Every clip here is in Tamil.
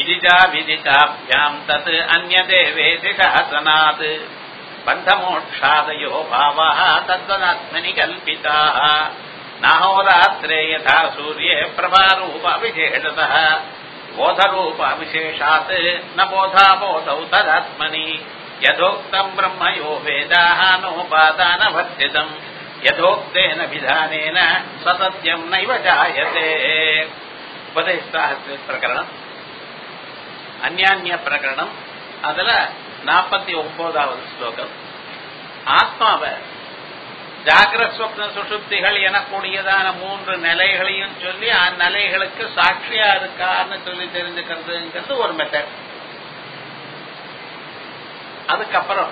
விதிஜா விதிஜாப்யாம் தத் அன்யதேவேதி சாசனாத் பந்தமோட்சாதயோ பாவः தத்வதாத்மனி கல்பிதாः நாஹோராத்ரே யதா சூர்யே பிரபாரூப விசேஷதः போதரூப விசேஷாத் ந போதா போதௌ ததாத்மனி யதோக்தம் பிரம்மயோ வேதாः நோபாதானவர்த்திதம் யதோக்தேன விதானேன சதத்யம் நைவ ஜாயதே. உபதேசாஸ்திர பிரகரணம், அந்யான்ய பிரகரணம். அதுல 49வது ஸ்லோகம். ஆத்மாவை ஜாகிரஸ்வப்ன சுஷுப்திகள் எனக்கூடியதான 3 நிலைகளையும் சொல்லி அந்நிலைகளுக்கு சாட்சியா இருக்கான்னு சொல்லி தெரிஞ்சுக்கிறதுங்கிறது ஒரு மெத்தட். அதுக்கப்புறம்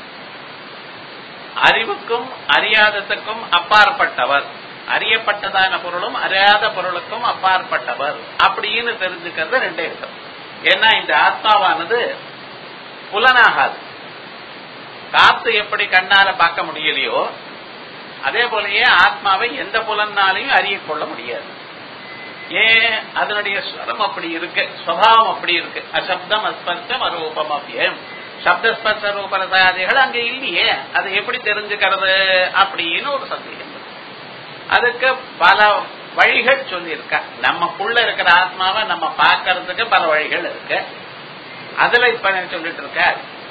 அறிவுக்கும் அறியாததுக்கும் அப்பாற்பட்டவர், அறியப்பட்டதான பொருளும் அறியாத பொருளுக்கும் அப்பாற்பட்டவர் அப்படின்னு தெரிஞ்சுக்கிறது 2 விதம். ஏன்னா இந்த ஆத்மாவானது புலனாகாது. காத்து எப்படி கண்ணால பார்க்க முடியலையோ அதே போலயே ஆத்மாவை எந்த புலனாலையும் அறியக்கொள்ள முடியாது. ஏன்? அதனுடைய ஸ்வரம் அப்படி இருக்கு, சுபாவம் அப்படி இருக்கு. அசப்தம் அஸ்பர்ஷம் அரூபம் அபியம். சப்தஸ்பர்ஷ ரூபரசாதிகள் அங்க இல்லையே, அதை எப்படி தெரிஞ்சுக்கிறது அப்படின்னு ஒரு சந்தேகம். அதுக்கு பல வழிகள் சொல்லியிருக்க. நமக்குள்ள இருக்கிற ஆத்மாவை நம்ம பார்க்கறதுக்கு பல வழிகள் இருக்கு. அதுல இப்ப சொல்லிட்டு இருக்க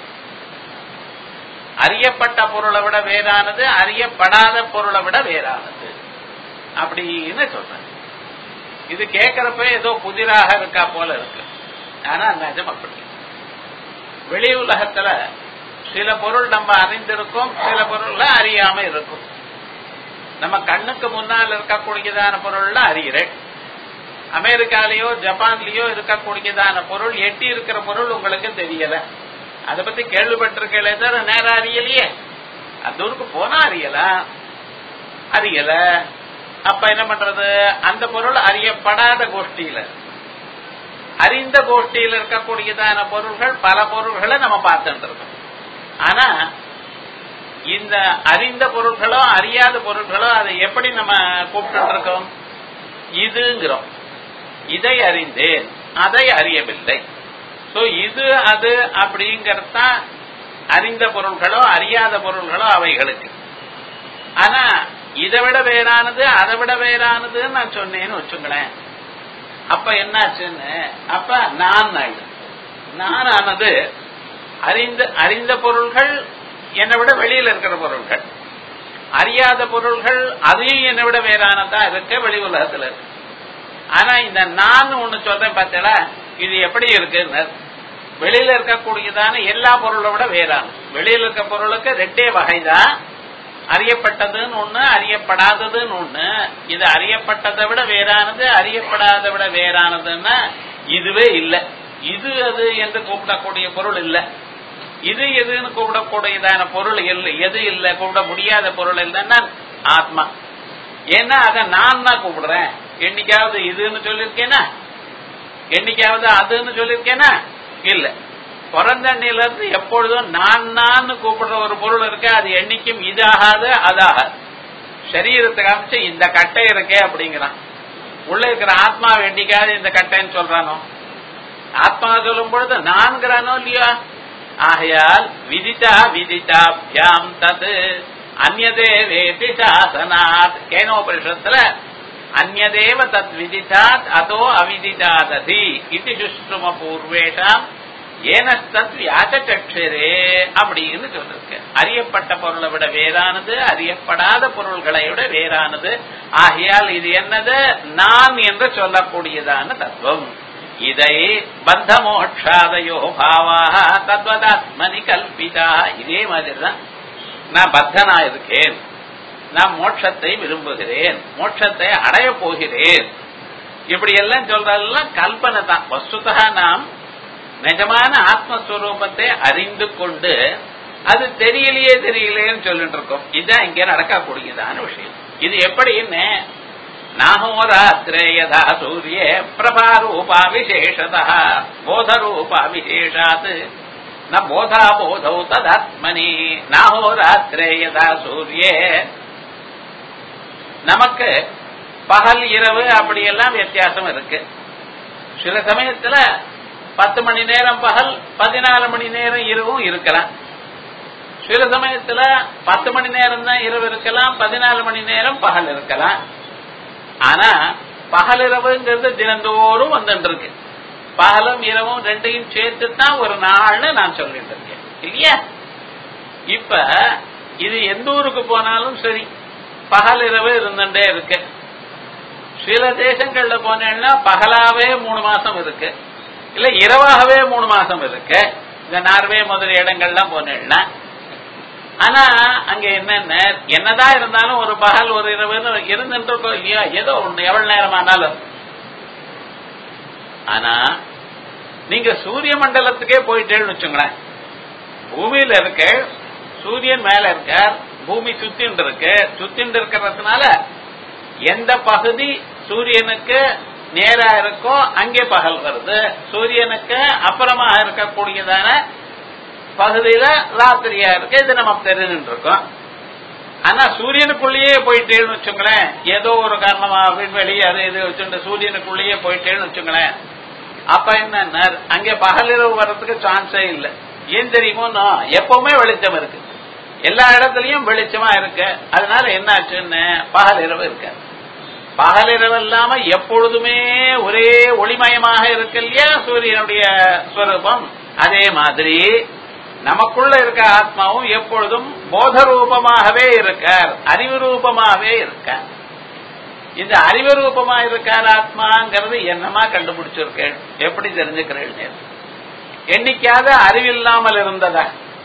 அறியப்பட்ட பொருளை விட வேறானது, அறியப்படாத பொருளை விட வேறானது அப்படின்னு சொல்றேன். இது கேட்கிறப்ப ஏதோ புதிராக இருக்கா போல இருக்கு. ஆனா நிஜம் அப்படி. வெளி உலகத்துல சில பொருள் நம்ம அறிந்திருக்கும், சில பொருள்ல அறியாம இருக்கும். நம்ம கண்ணுக்கு முன்னால் இருக்கக்கூடியதான பொருள்ல அறிகிறேன். அமெரிக்காலேயோ ஜப்பான்லயோ இருக்கக்கூடியதான பொருள், எட்டி இருக்கிற பொருள் உங்களுக்கு தெரியல. அதை பத்தி கேள்விப்பட்டிருக்கே தவிர நேரம் அறியலையே. தூருக்கு போனா அறியலாம், அறியல. அப்ப என்ன பண்றது? அந்த பொருள் அறியப்படாத கோஷ்டியில, அறிந்த கோஷ்டியில் இருக்கக்கூடியதான பொருள்கள் பல பொருள்களை நம்ம பார்த்துட்டு இருக்கோம். ஆனா இந்த அறிந்த பொருள்களோ அறியாத பொருள்களோ அதை எப்படி நம்ம கூப்பிட்டு இருக்கோம்? இதுங்கிறோம். இதை அறிந்தேன், அதை அறியவில்லை. சோ இது அது அப்படிங்கறதான் அறிந்த பொருள்களோ அறியாத பொருள்களோ அவைகளுக்கு. ஆனா இதை விட வேறானது அதை விட வேறானதுன்னு நான் சொன்னேன்னு வச்சுங்களேன். அப்ப என்னாச்சுன்னு, அப்ப நான் ஆனது அறிந்த பொருள்கள் என்னை விட வெளியில இருக்கிற பொருள்கள், அறியாத பொருள்கள் அதையும் என்னை விட வேறானதா இருக்க வெளி உலகத்துல இருக்கு. ஆனா இந்த நான் ஒண்ணு சொல்றேன் பார்த்தா, இது எப்படி இருக்குன்னு, வெளியில இருக்கக்கூடியதான எல்லா பொருளை விட வேறானது. வெளியில இருக்க பொருளுக்கு 2 வகைதான், அறியப்பட்டதுன்னு ஒண்ணு, அறியப்படாததுன்னு ஒண்ணு. இது அறியப்பட்டதை விட வேறானது, அறியப்படாத விட வேறானதுன்னா இதுவே இல்லை. இது அது என்று கூப்பிடக்கூடிய பொருள் இல்லை. இது எதுன்னு கூப்பிடக்கூடியதான பொருள் இல்லை. எது இல்லை, கூப்பிட முடியாத பொருள் இல்லைன்னா ஆத்மா. ஏன்னா அதை நான் தான் கூப்பிடுறேன். என்னைக்காவது இதுன்னு சொல்லியிருக்கேனா? என்னைக்காவது அதுன்னு சொல்லியிருக்கேனா? இல்ல. பிறந்தண்ணில இருந்து எப்பொழுதும் நான் கூப்பிடுற ஒரு பொருள் இருக்கு. அது என்னைக்கும் இதாகாது அதாகாது. சரீரத்துக்கு அமைச்சு இந்த கட்டை இருக்கே அப்படிங்கிறான். உள்ள இருக்கிற ஆத்மா என்னைக்காவது இந்த கட்டைன்னு சொல்றானோ? ஆத்மா சொல்லும் பொழுது நான்கிறானோ இல்லையா? ஆகையால் விதிதா விதிதாப்யாம் தத் அந்யதேவேதி சாசனாத். கேனோபனிஷத்துல அந்யதேவ தத் விதிதாத் அதோ அவிதிதாததி இது சுஷ்ரும பூர்வேஷாம் ஏனஸ்தத் வியாச்சக்ஷரே அப்படின்னு சொல்லிருக்கு. அறியப்பட்ட பொருளை விட வேறானது, அறியப்படாத பொருள்களை விட வேறானது. ஆகையால் இது என்னது? நான் என்று சொல்லக்கூடியதான தத்துவம். இதை பந்த மோட்சாதயோ பாவாக தத்வதாத்மனி கல்பிதா. இதே மாதிரிதான் நான் பத்தனா இருக்கேன், நான் மோட்சத்தை விரும்புகிறேன், மோட்சத்தை அடைய போகிறேன், இப்படி எல்லாம் சொல்றதெல்லாம் கல்பனை தான். வஸ்துதா நாம் நிஜமான ஆத்மஸ்வரூபத்தை அறிந்து கொண்டு அது தெரியலையேன்னு சொல்லிட்டு இருக்கோம். இதுதான் இங்க நடக்கக்கூடியதான விஷயம். இது எப்படின்னு, நாஹோராத்திரே யதா சூர்யே பிரபாரூபா விசேஷதா போதரூபா விசேஷாத் ந போதா போதௌ ததாத்மனி நாஹோராத்திரே யதா சூர்யே. நமக்கு பகல் இரவு அப்படியெல்லாம் வித்தியாசம் இருக்கு. சில சமயத்துல 10 மணி நேரம் பகல், 14 மணி நேரம் இரவும் இருக்கலாம். சில சமயத்துல 10 மணி நேரம் தான் இரவு இருக்கலாம், 14 மணி நேரம் பகல் இருக்கலாம். ஆனா பகல் இரவுங்கிறது தினந்தோறும் வந்துட்டு இருக்கு. பகலும் இரவும் ரெண்டையும் சேர்த்து தான் ஒரு நாள்னு நான் சொல்லிட்டு இருக்கேன் இல்லையா? இப்ப இது எந்த ஊருக்கு போனாலும் சரி பகல் இரவு இருந்துட்டே இருக்கு. சில தேசங்கள்ல போனேன்னா பகலாவே 3 மாசம் இருக்கு, இல்ல இரவாகவே 3 மாசம் இருக்கு. இந்த நார்வே முதலிய இடங்கள்லாம் போனேன்னா. ஆனா அங்க என்னதான் இருந்தாலும் ஒரு பகல் ஒரு இரவுன்னு இருந்துட்டு இருக்கோம் இல்லையா? ஏதோ ஒண்ணு எவ்வளவு நேரம் ஆனாலும். ஆனா நீங்க சூரிய மண்டலத்துக்கே போயிட்டேன்னு வச்சுங்களேன். பூமியில இருக்க சூரியன் மேல இருக்கார், பூமி சுத்தின்னு இருக்கு. சுத்தின்னு இருக்கிறதுனால எந்த பகுதி சூரியனுக்கு நேரா இருக்கோ அங்கே பகல் வருது, சூரியனுக்கு அப்புறமா இருக்கக்கூடியதான பகுதியில ராத்திரியா இருக்கு. இது நமக்கு தெரிஞ்சுட்டு இருக்கோம். ஆனா சூரியனுக்குள்ளேயே போயிட்டேன்னு வச்சுங்களேன், ஏதோ ஒரு காரணமா விண்வெளி அது இது வச்சுட்டு சூரியனுக்குள்ளேயே போயிட்டேன்னு வச்சுங்களேன், அப்ப என்ன அங்கே பகல் இரவு வர்றதுக்கு சான்ஸே இல்லை. ஏன் தெரியுமோ, எப்பவுமே வெளிச்சம் இருக்கு, எல்லா இடத்துலயும் வெளிச்சமா இருக்கு. அதனால என்ன ஆச்சுன்னு பகல் இரவு இருக்க. பகல் இரவு இல்லாம எப்பொழுதுமே ஒரே ஒளிமயமாக இருக்கு இல்லையா சூரியனுடைய ஸ்வரூபம். அதே மாதிரி நமக்குள்ள இருக்க ஆத்மாவும் எப்பொழுதும் போத ரூபமாகவே இருக்கார், அறிவு ரூபமாகவே இருக்கார். இந்த அறிவு ரூபமா இருக்கார் ஆத்மாங்கிறது என்னமா கண்டுபிடிச்சிருக்கேன், எப்படி தெரிஞ்சுக்கிறேன்? என்னைக்காவது அறிவில்லாமல் இருந்ததா?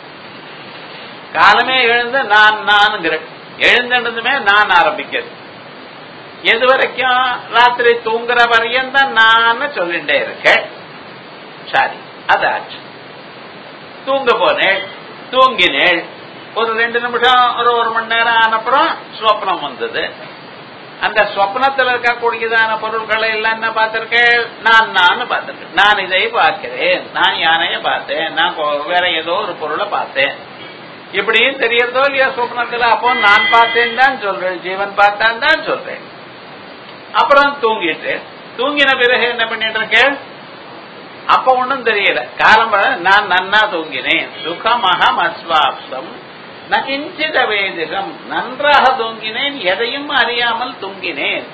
காலமே எழுந்து நான் எழுந்ததுமே நான் ஆரம்பிக்கிறது. எது வரைக்கும்? ராத்திரி தூங்குற வரையும் தான் நான் சொல்லிட்டே இருக்கேன். சரி, அதாச்சு. தூங்க போனேன், தூங்கினேன். ஒரு 2 நிமிஷம் ஒரு மணி நேரம் ஆனப்புறம் ஸ்வப்னம் வந்தது. அந்த ஸ்வப்னத்தில் இருக்கக்கூடியதான பொருட்களை எல்லாம் என்ன பார்த்திருக்கேன்? நான் பார்த்திருக்கேன். நான் இதை பார்க்கிறேன், நான் யானையை பார்த்தேன், நான் வேற ஏதோ ஒரு பொருளை பார்த்தேன், இப்படியும் தெரியறதோ இல்லையா ஸ்வப்னத்துல? அப்போ நான் பார்த்தேன் தான் சொல்றேன், ஜீவன் பார்த்தான் தான் சொல்றேன். அப்புறம் தூங்கிட்டு, தூங்கின பிறகு என்ன பண்ணிட்டு இருக்கேன்? அப்ப ஒன்னும் தெரியல. காலம் நான் நன்னா தூங்கினேன், சுகமகம் அஸ்வாப்சம் நகிஞ்சித வேதிகம், நன்றாக தூங்கினேன், எதையும் அறியாமல் தூங்கினேன்.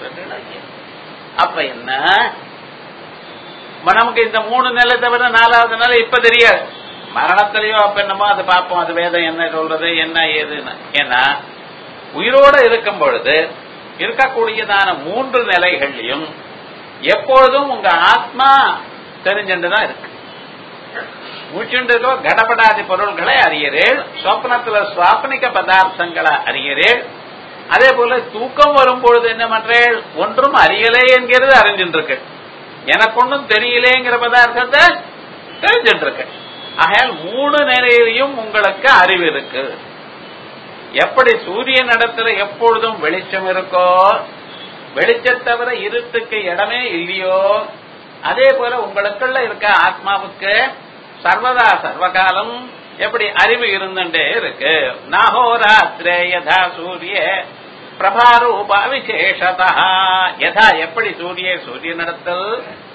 அப்ப என்ன, நமக்கு இந்த 3 நிலை தவிர 4வது நிலை இப்ப தெரியாது. மரணத்திலேயோ அப்ப என்னமோ அது பார்ப்போம், அது வேதம் என்ன சொல்றது என்ன ஏதுன்னு. ஏன்னா உயிரோட இருக்கும் பொழுது இருக்கக்கூடியதான 3 நிலைகள்லையும் எப்பொழுதும் உங்க ஆத்மா தெரிஞ்சுட்டுதான் இருக்கு. மூச்சுண்டோ கடபடாதி பொருள்களை அறியறேள், சொப்னத்துல சுவாப்னிக பதார்த்தங்களை அறியறேள். அதே போல தூக்கம் வரும் பொழுது என்ன பண்றேள்? ஒன்றும் அறியலே என்கிறது அறிஞ்சுட்டு இருக்கு, எனக்கு ஒன்றும் தெரியலேங்கிற பதார்த்தத்தை தெரிஞ்சுட்டு இருக்கு. ஆகையால் 3 நிலையிலையும் உங்களுக்கு அறிவு இருக்கு. எப்படி சூரியன் இடத்துல எப்பொழுதும் வெளிச்சம் இருக்கோ, வெளிச்சம் தவிர இருட்டுக்கு இடமே இல்லையோ, அதே போல உங்களுக்குள்ள இருக்க ஆத்மாவுக்கு சர்வதா சர்வகாலம் எப்படி அறிவு இருந்துட்டே இருக்கு. நாகோராத்திரே யதா சூரிய பிரபாரூப விசேஷதா, யதா எப்படி சூரியனிடத்தில்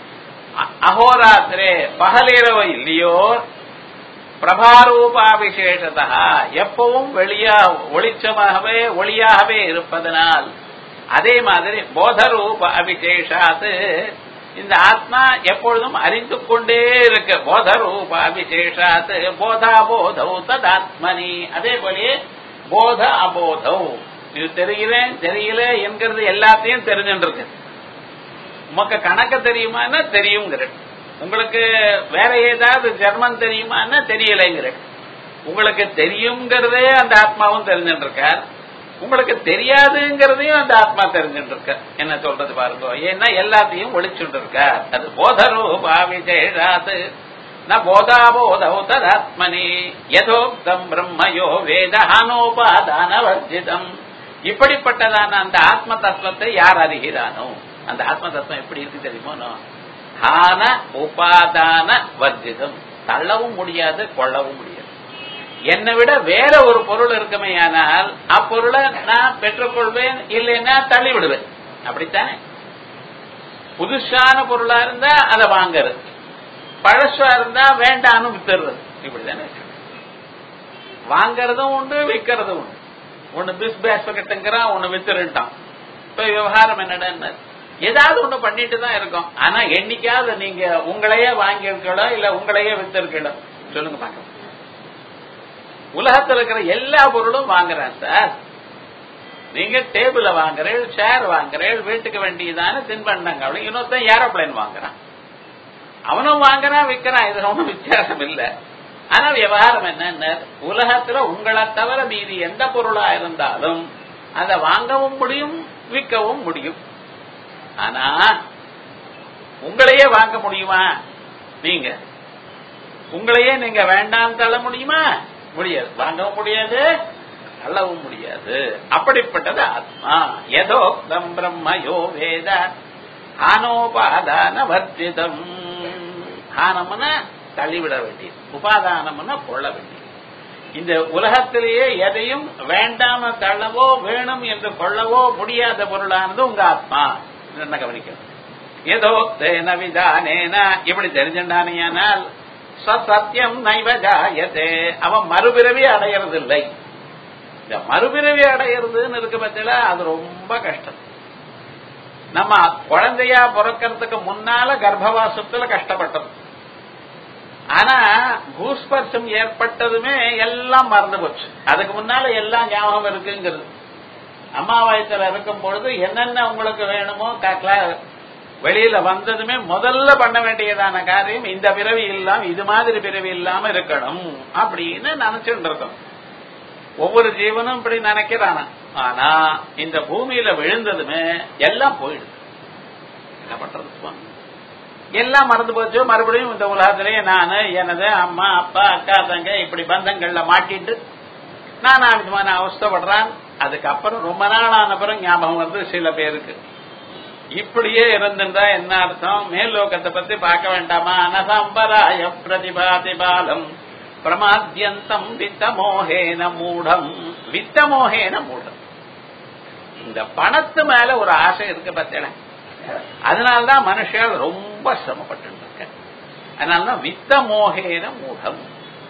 அகோராத்திரே பகலிரவு இல்லையோ, பிரபாரூபா விசேஷதா எப்பவும் ஒளிச்சமாகவே ஒளியாகவே இருப்பதனால், அதே மாதிரி போதரூப அபிசேஷாத்து இந்த ஆத்மா எப்பொழுதும் அறிந்து கொண்டே இருக்கு. போதரூப அபிசேஷாத்து போதா போதௌ ததாத்மனி, அதே போலயே போத அபோதௌ, இது தெரிகிறேன் தெரியல என்கிறது எல்லாத்தையும் தெரிஞ்சுட்டு இருக்கு. உமக்கு கணக்கு தெரியுமான்னா தெரியுங்கிற, உங்களுக்கு வேற ஏதாவது ஜெர்மன் தெரியுமான்னா தெரியலைங்கிற, உங்களுக்கு தெரியுங்கிறதே அந்த ஆத்மாவும் தெரிஞ்சுட்டு இருக்கார், உங்களுக்கு தெரியாதுங்கிறதையும் அந்த ஆத்மா தெரிஞ்சுட்டு இருக்க. என்ன சொல்றது பாருங்க, ஏன்னா எல்லாத்தையும் ஒளிச்சுட்டு இருக்கார். அது போதரூபா விசேஷாத் ந போதாபோதௌ ததாத்மனி யதோக்தம் பிரம்மயோ வேதஹானோபாதான வர்ஜிதம். இப்படிப்பட்டதான அந்த ஆத்ம தத்துவத்தை யார் அறிகிறானோ, அந்த ஆத்ம தத்துவம் எப்படி இருக்கு தெரியுமோ, ஹான உபாதான வர்ஜிதம், தள்ளவும் முடியாது கொள்ளவும் முடியாது. என்னை விட வேற ஒரு பொருள் இருக்குமே ஆனால் அப்பொருளை நான் பெற்றுக்கொள்வேன், இல்லைன்னா தள்ளி விடுவேன். அப்படித்தானே? புதுசான பொருளா இருந்தா அதை வாங்கறது, பழசா இருந்தா வேண்டான்னு வித்துறது. இப்படிதானே வாங்கறதும் உண்டு விற்கிறதும் உண்டு. ஒண்ணு பிஸ் பேஸ்கட்டுங்கிறான், ஒண்ணு வித்துருட்டான். இப்ப விவகாரம் என்னடா, ஏதாவது ஒண்ணு பண்ணிட்டு தான் இருக்கோம். ஆனா என்னைக்காவது நீங்க உங்களையே வாங்கியிருக்கீங்களோ இல்ல உங்களையே வித்திருக்கீங்களோ சொல்லுங்க பாக்க. உலகத்தில் இருக்கிற எல்லா பொருளும் வாங்குறேன் சார். நீங்க டேபிள வாங்குறேன், சேர் வாங்குறேன், வீட்டுக்கு வேண்டியதான தின்பண்டங்கள். இன்னொருத்தன் ஏரோப்ளைன் வாங்குறான், அவனும் வாங்குறான் விற்கிறான். இது ஒன்றும் வித்தியாசம் இல்லை. ஆனா விவகாரம் என்ன, உலகத்துல உங்களை தவிர மீதி எந்த பொருளா இருந்தாலும் அதை வாங்கவும் முடியும் விற்கவும் முடியும். ஆனா உங்களையே வாங்க முடியுமா? நீங்க உங்களையே நீங்க வேண்டாம் தள்ள முடியுமா? முடியாது. வாங்கவும் முடியாது, தள்ளவும் முடியாது. அப்படிப்பட்டது ஆத்மா. யதோக்தம் பிரம்மயோ வேத ஹானோபாதான வர்ஜிதம். ஹானம்னா தள்ளிவிட வேண்டியது, உபாதானம்னா கொள்ள வேண்டியது. இந்த உலகத்திலேயே எதையும் வேண்டாம தள்ளவோ வேணும் என்று கொள்ளவோ முடியாத பொருளானது உங்க ஆத்மா. என்ன கவனிக்கணும். ஏதோ தேன விதானேன இப்படி தெரிஞ்சானால் சத்தியம் நைவஜாயத்தே, அவன் மறுபிறவி அடையிறது இல்லை. இந்த மறுபிறவி அடையிறதுன்னு இருக்கு பத்தில அது ரொம்ப கஷ்டம். நம்ம குழந்தையா பிறக்கிறதுக்கு முன்னால கர்ப்பவாசத்துல கஷ்டப்பட்டோம். ஆனா பூஸ்பர்ஷம் ஏற்பட்டதுமே எல்லாம் மறந்து போச்சு. அதுக்கு முன்னால எல்லாம் ஞாபகம் இருக்குங்கிறது. அம்மா வயசுல இருக்கும் பொழுது என்னென்ன உங்களுக்கு வேணுமோ வெளியில வந்ததுமே முதல்ல பண்ண வேண்டியதான காரியம் இந்த பிறவி இல்லாம இது மாதிரி பிறவி இல்லாம இருக்கணும் அப்படின்னு நினைச்சுட்டு இருக்கோம். ஒவ்வொரு ஜீவனும் இப்படி நினைக்கிறான. ஆனா இந்த பூமியில விழுந்ததுமே எல்லாம் போயிடுது. என்ன பண்றது? எல்லாம் மறந்து போச்சு. மறுபடியும் இந்த உலகத்திலேயே நானு எனது அம்மா அப்பா அக்கா தங்க இப்படி பந்தங்கள்ல மாட்டிட்டு நான் விதமான அவஸ்தைப்படுறான். அதுக்கப்புறம் ரொம்ப நாள் ஆன பிறகு ஞாபகம் வந்து சில பேருக்கு இப்படியே இருந்திருந்தா என்ன அர்த்தம்? மேல் லோகத்தை பத்தி பார்க்க வேண்டாமா? அனசம்பராய பிரதிபாதிபாலம் பிரமாத்யந்தம் வித்தமோகேன மூடம். வித்தமோகேன மூடம். இந்த பணத்து மேல ஒரு ஆசை இருக்கு பத்தில. அதனால்தான் மனுஷன் ரொம்ப சிரமப்பட்டு இருக்க. அதனாலதான் வித்தமோகேன மூடம்.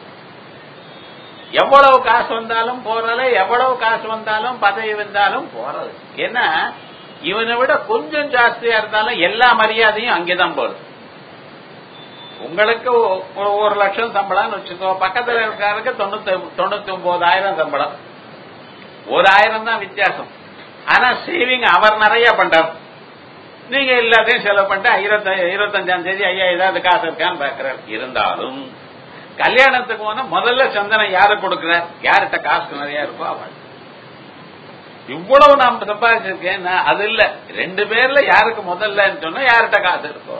எவ்வளவு காசு வந்தாலும் போறது, எவ்வளவு காசு வந்தாலும் பதவி வந்தாலும் போறது. ஏன்னா இவனை விட கொஞ்சம் ஜாஸ்தியா இருந்தாலும் எல்லா மரியாதையும் அங்கேதான் போகுது. உங்களுக்கு 1 லட்சம் சம்பளம்னு வச்சுக்கோ, பக்கத்துல இருக்காருக்கு 99,000 சம்பளம். 1,000 தான் வித்தியாசம். ஆனா சேவிங் அவர் நிறைய பண்றார். நீங்க எல்லாத்தையும் செலவு பண்ணிட்டு 25ஆம் தேதி ஐயா ஏதாவது காசு இருக்கான்னு பாக்குறாரு. இருந்தாலும் கல்யாணத்துக்கு போனா முதல்ல சந்தனம் யாரு கொடுக்கிறார்? யார்கிட்ட காசு நிறைய இருக்கோ அவள். இவ்வளவு நாம் சம்பாதிச்சிருக்கேன் அது இல்ல, 2 பேர்ல யாருக்கு முதல்ல சொன்னா யார்கிட்ட காசு இருக்கோ.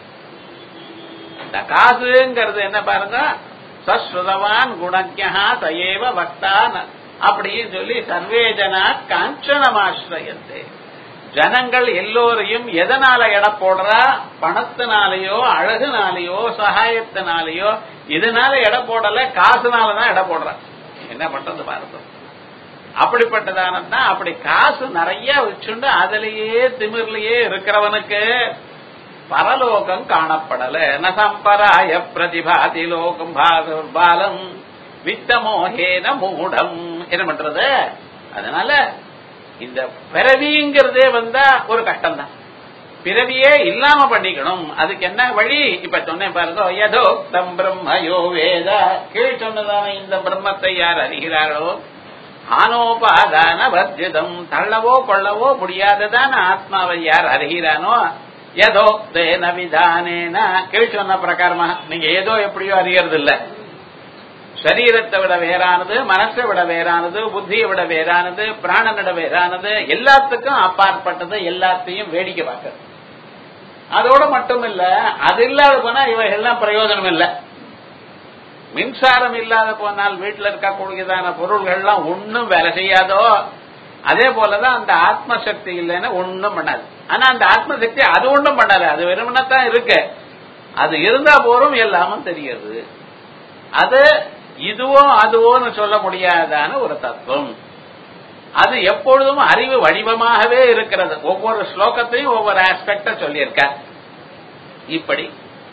இந்த காசுங்கிறது என்ன பாருங்க, சஸ்ருதவான் குணஜ்ஞா தயேவ வக்தான் அப்படின்னு சொல்லி சர்வே ஜனா காஞ்சனமாஸ்ரயந்தே. ஜனங்கள் எல்லோரையும் எதனால எடை போடுறா? பணத்தினாலேயோ அழகுனாலேயோ சகாயத்தினாலேயோ இதனால எடை போடல, காசுனாலதான் எடை போடுறா. என்ன பண்றது பாருங்க. அப்படிப்பட்டதானதான் அப்படி காசு நிறைய வச்சுண்டு அதிலேயே திமிர்லயே இருக்கிறவனுக்கு பரலோகம் காணப்படல. நசம்பராய பிரதிபாதி லோகம் பாலம் வித்தமோகேன மூடம். என்ன பண்றது? அதனால இந்த பிறவிங்கிறதே வந்தா ஒரு கஷ்டம் தான். பிறவியே இல்லாம பண்ணிக்கணும். அதுக்கு என்ன வழி? இப்ப சொன்னேன் பாருங்க. யதோக்தம் பிரம்மயோ வேத. கீழ் சொன்னதான இந்த பிரம்மத்தை யார் அறிகிறார்களோ ஆனோபாதான வர்ஜிதம், தள்ளவோ கொள்ளவோ முடியாததான ஆத்மாவை யார் அறிகிறானோ யதோக்தேன விதானேன, கீழ் சொன்ன பிரகாரமா நீங்க ஏதோ எப்படியோ அறியறது இல்ல. சரீரத்தை விட வேறானது, மனசை விட வேறானது, புத்தியை விட வேறானது, பிராணனிட வேறானது, எல்லாத்துக்கும் அப்பாற்பட்டது, எல்லாத்தையும் வேடிக்கை பார்க்கறது. அதோட மட்டும் இல்ல, அது இல்லாத போனா இவைகள்லாம் பிரயோஜனம் இல்லை. மின்சாரம் இல்லாத போனால் வீட்டில் இருக்கக்கூடியதான பொருள்கள்லாம் ஒன்னும் வேலை செய்யாதோ, அதே போலதான் அந்த ஆத்மசக்தி இல்லைன்னா ஒன்னும் பண்ணாது. ஆனா அந்த ஆத்மசக்தி அது ஒன்றும் பண்ணாது, அது வெறுமனத்தான் இருக்கு. அது இருந்தா போரும் எல்லாமும் தெரியாது. அது இதுவோ அதுவோன்னு சொல்ல முடியாதான ஒரு தத்துவம். அது எப்பொழுதும் அறிவு வடிவமாகவே இருக்கிறது. ஒவ்வொரு ஸ்லோகத்தையும் ஒவ்வொரு ஆஸ்பெக்ட சொல்லியிருக்க. இப்படி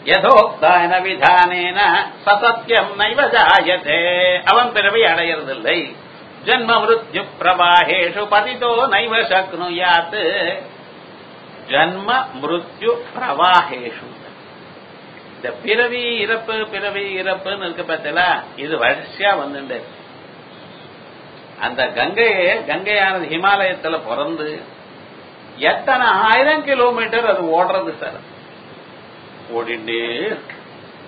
யதோக்தான விதானேன சசத்யம் நைவ ஜாயதே. அவன் பிறவி அடையறதில்லை. ஜன்ம மிருத்யு பிரவாஹேஷு பதிதோ நைவ சக்னுயாத். ஜன்ம மிருத்யு பிரவாஹேஷு, இந்த பிறவி இறப்பு பிறவி இறப்புன்னு இருக்கு பார்த்தீங்களா, இது வரிசையா வந்துட்டு அந்த கங்கையானது ஹிமாலயத்துல பிறந்து எத்தனை 1000 கிலோமீட்டர் அது ஓடுறது சார், ஓடிண்டே இருக்கு.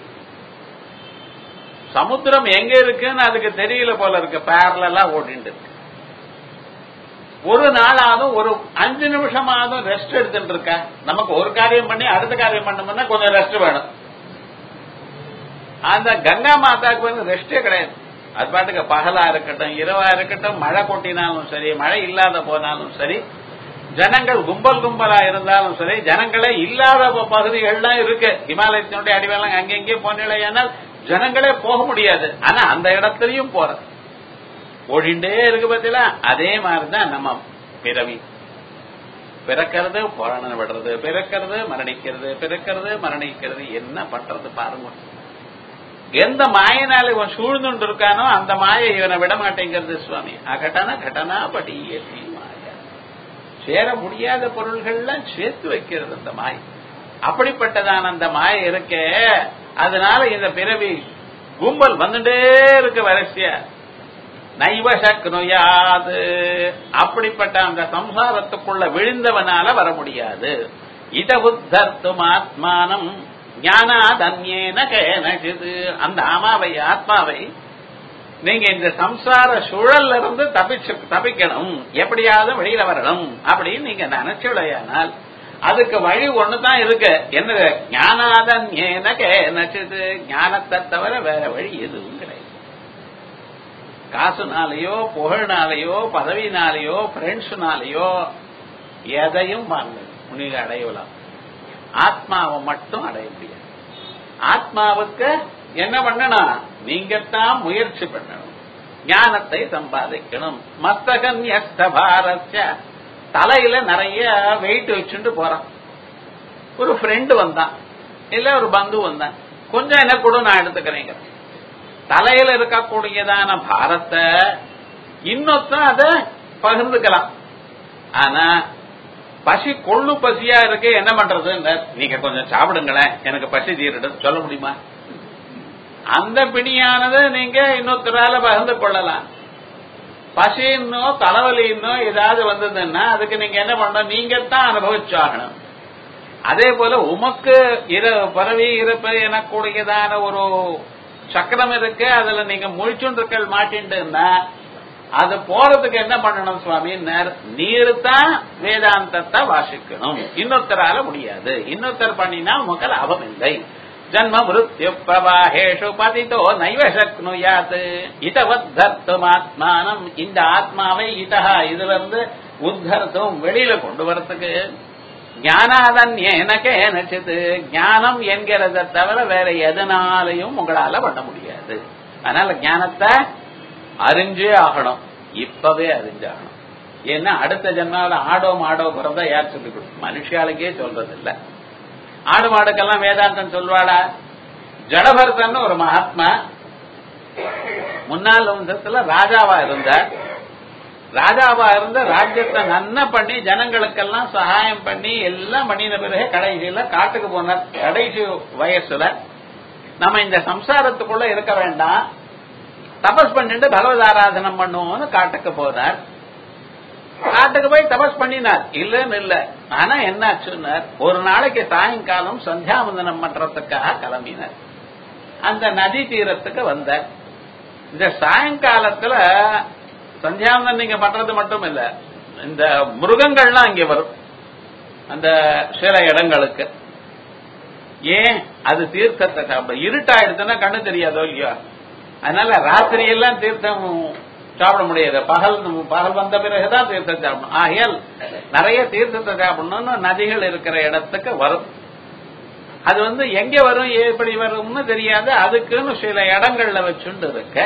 சமுத்திரம் எங்க இருக்குன்னு அதுக்கு தெரியல போல இருக்கு, பேரலா ஓடிண்டு இருக்கு. ஒரு நாளாவது ஒரு 5 நிமிஷமாவது ரெஸ்ட் எடுத்துட்டு இருக்கா? நமக்கு ஒரு காரியம் பண்ணி அடுத்த காரியம் பண்ணோம்னா கொஞ்சம் ரெஸ்ட் வேணும். அந்த கங்கா மாதாவுக்கு வந்து ரெஸ்டே கிடையாது. அது பாட்டுக்கு பகலா இருக்கட்டும் இரவா இருக்கட்டும், மழை கொட்டினாலும் சரி மழை இல்லாத போனாலும் சரி, ஜனங்கள் கும்பல் கும்பலா இருந்தாலும் சரி, ஜனங்களே இல்லாத பகுதிகள்லாம் இருக்கு. ஹிமாலயத்தினுடைய அடிவாரம் அங்கெங்கே போனால் ஜனங்களே போக முடியாது. ஆனா அந்த இடத்துலயும் போற ஓடிண்டே இருக்கு பார்த்தீங்களா. அதே மாதிரிதான் நம்ம பிறவி. பிறக்கிறது புராணம் விடுறது, பிறக்கிறது மரணிக்கிறது, பிறக்கிறது மரணிக்கிறது. என்ன பண்றது பாருங்க. எந்த மாயினால இவன் சூழ்ந்துட்டு இருக்கானோ அந்த மாயை இவனை விட மாட்டேங்கிறது சுவாமி. அகட்டனா கட்டனா படி மாயா. சேர முடியாத பொருள்கள்லாம் சேர்த்து வைக்கிறது அந்த மாயை. அப்படிப்பட்டதான அந்த மாயை இருக்கே, அதனால இந்த பிறவி கும்பல் வந்துட்டே இருக்கு வரிசையா. நைவ சக்னுயாது, அப்படிப்பட்ட அந்த சம்சாரத்துக்குள்ள விழுந்தவனால வர முடியாது. இத உத்தர்த்தும் ஆத்மானம் ஞானாதன்யேன கேனசிது. அந்த ஆத்மாவை நீங்க இந்த சம்சார சூழல்ல இருந்து தப்பிக்கணும், எப்படியாவது வெளியில வரணும் அப்படின்னு நீங்க நினைச்சுடையானால் அதுக்கு வழி ஒண்ணுதான் இருக்கு. என்ன? ஞானாதன்யேன கேனசிது. ஞானத்தை தவிர வேற வழி எதுவும் கிடையாது. காசுனாலேயோ புகழ்னாலேயோ பதவினாலேயோ பிரெண்ட்ஸ்னாலேயோ எதையும் நீங்க அடையலாம். ஆத்மாவை மட்டும் அடைய முடியாது. ஆத்மாவுக்கு என்ன பண்ணணும்? நீங்கத்தான் முயற்சி பண்ணணும், ஞானத்தை சம்பாதிக்கணும். மஸ்தகன்யஸ்தபாரஸ்ய, தலையில நிறைய வெயிட் வச்சுட்டு போறான். ஒரு ஃப்ரெண்டு வந்தான், இல்ல ஒரு பந்து வந்தான், கொஞ்சம் என்ன கூட நான் எடுத்துக்கிறேங்க. தலையில இருக்கக்கூடியதான பாரத்தை இன்னொத்தான் அதை பகிர்ந்துக்கலாம். ஆனா பசி கொள்ளு பசியா இருக்கு, என்ன பண்றது? நீங்க கொஞ்சம் சாப்பிடுங்களேன், எனக்கு பசி தீரட்டும் சொல்ல முடியுமா? அந்த பிணியானது நீங்க இன்னொருத்தரால பகிர்ந்து கொள்ளலாம். பசின்னோ தலைவலின்னோ ஏதாவது வந்ததுன்னா அதுக்கு நீங்க என்ன பண்ணணும்? நீங்கத்தான் அனுபவிச்சாகணும். அதே போல உமக்கு பரவி இருப்ப எனக்கூடியதான ஒரு சக்கரம் இருக்கு, அதுல நீங்க முழிச்சுருக்கள் மாட்டின்ட்டுன்னா அது போறதுக்கு என்ன பண்ணணும் சுவாமி? நீர் தான் வேதாந்தத்தை வாசிக்கணும், இன்னொருத்தரால முடியாது. இன்னொருத்தர் பண்ணினா உமக்கு லாபம் இல்லை. ஜன்ம மிருத்யு பிரவாஹேஷு பதிதோ நைவ சக்னுயாத். இதவத்தர்த்தும் ஆத்மானம், இந்த ஆத்மாவை இதஹா இதுல இருந்து உத்தர்த்தும் வெளியில கொண்டு வரத்துக்கு ஞானாதன்யேன கேனசித், ஞானம் என்கிறத தவிர வேற எதனாலையும் உங்களால பண்ண முடியாது. அதனால ஞானத்தை அறிஞ்சே ஆகணும், இப்பவே அறிஞ்சாகணும். ஏன்னா அடுத்த ஜென்மாவில ஆடோ மாடோ பிறந்தா யார் சொல்லிக் கொடுக்கும்? மனுஷாளுக்கே சொல்றது இல்ல. ஆடு மாடுக்கெல்லாம் வேதாந்தம் சொல்வாளா? ஜடபரதன் ஒரு மகாத்மா முன்னாள் வம்சத்துல ராஜாவா இருந்தார். ராஜாவா இருந்த ராஜ்யத்தை நன்ன பண்ணி ஜனங்களுக்கெல்லாம் சகாயம் பண்ணி எல்லாம் பண்ணின பிறகு கடைசியில காட்டுக்கு போனார். கடைசி வயசுல நம்ம இந்த சம்சாரத்துக்குள்ள இருக்க வேண்டாம், தபஸ் பண்ணிட்டு பகவத் ஆராதனம் பண்ணுவோம்னு காட்டுக்கு போனார். காட்டுக்கு போய் தபஸ் பண்ணினார், இல்லன்னு இல்ல. ஆனா என்னாச்சுன்னார், ஒரு நாளைக்கு சாயங்காலம் சந்தியாவந்தனம் பண்றதுக்காக கிளம்பினார். அந்த நதி தீரத்துக்கு வந்தார். இந்த சாயங்காலத்துல சந்தியாவந்தனம் நீங்க பண்றது மட்டும் இல்ல, இந்த மிருகங்கள்லாம் இங்க வரும் அந்த சில இடங்களுக்கு. ஏன்? அது தீர்த்தத்தை சாப்பிட. இருட்டாயிடுச்சுன்னா கண்ணு தெரியாதோ இல்லையா? அதனால ராத்திரி எல்லாம் தீர்த்தம் சாப்பிட முடியாது. பகல் வந்த பிறகுதான் தீர்த்தம் சாப்பிடணும். ஆகையால் நிறைய தீர்த்தத்தை சாப்பிடணும்னு நதிகள் இருக்கிற இடத்துக்கு வரும். அது எங்க வரும் எப்படி வரும்னு தெரியாது, அதுக்குன்னு சில இடங்கள்ல வச்சுட்டு இருக்க.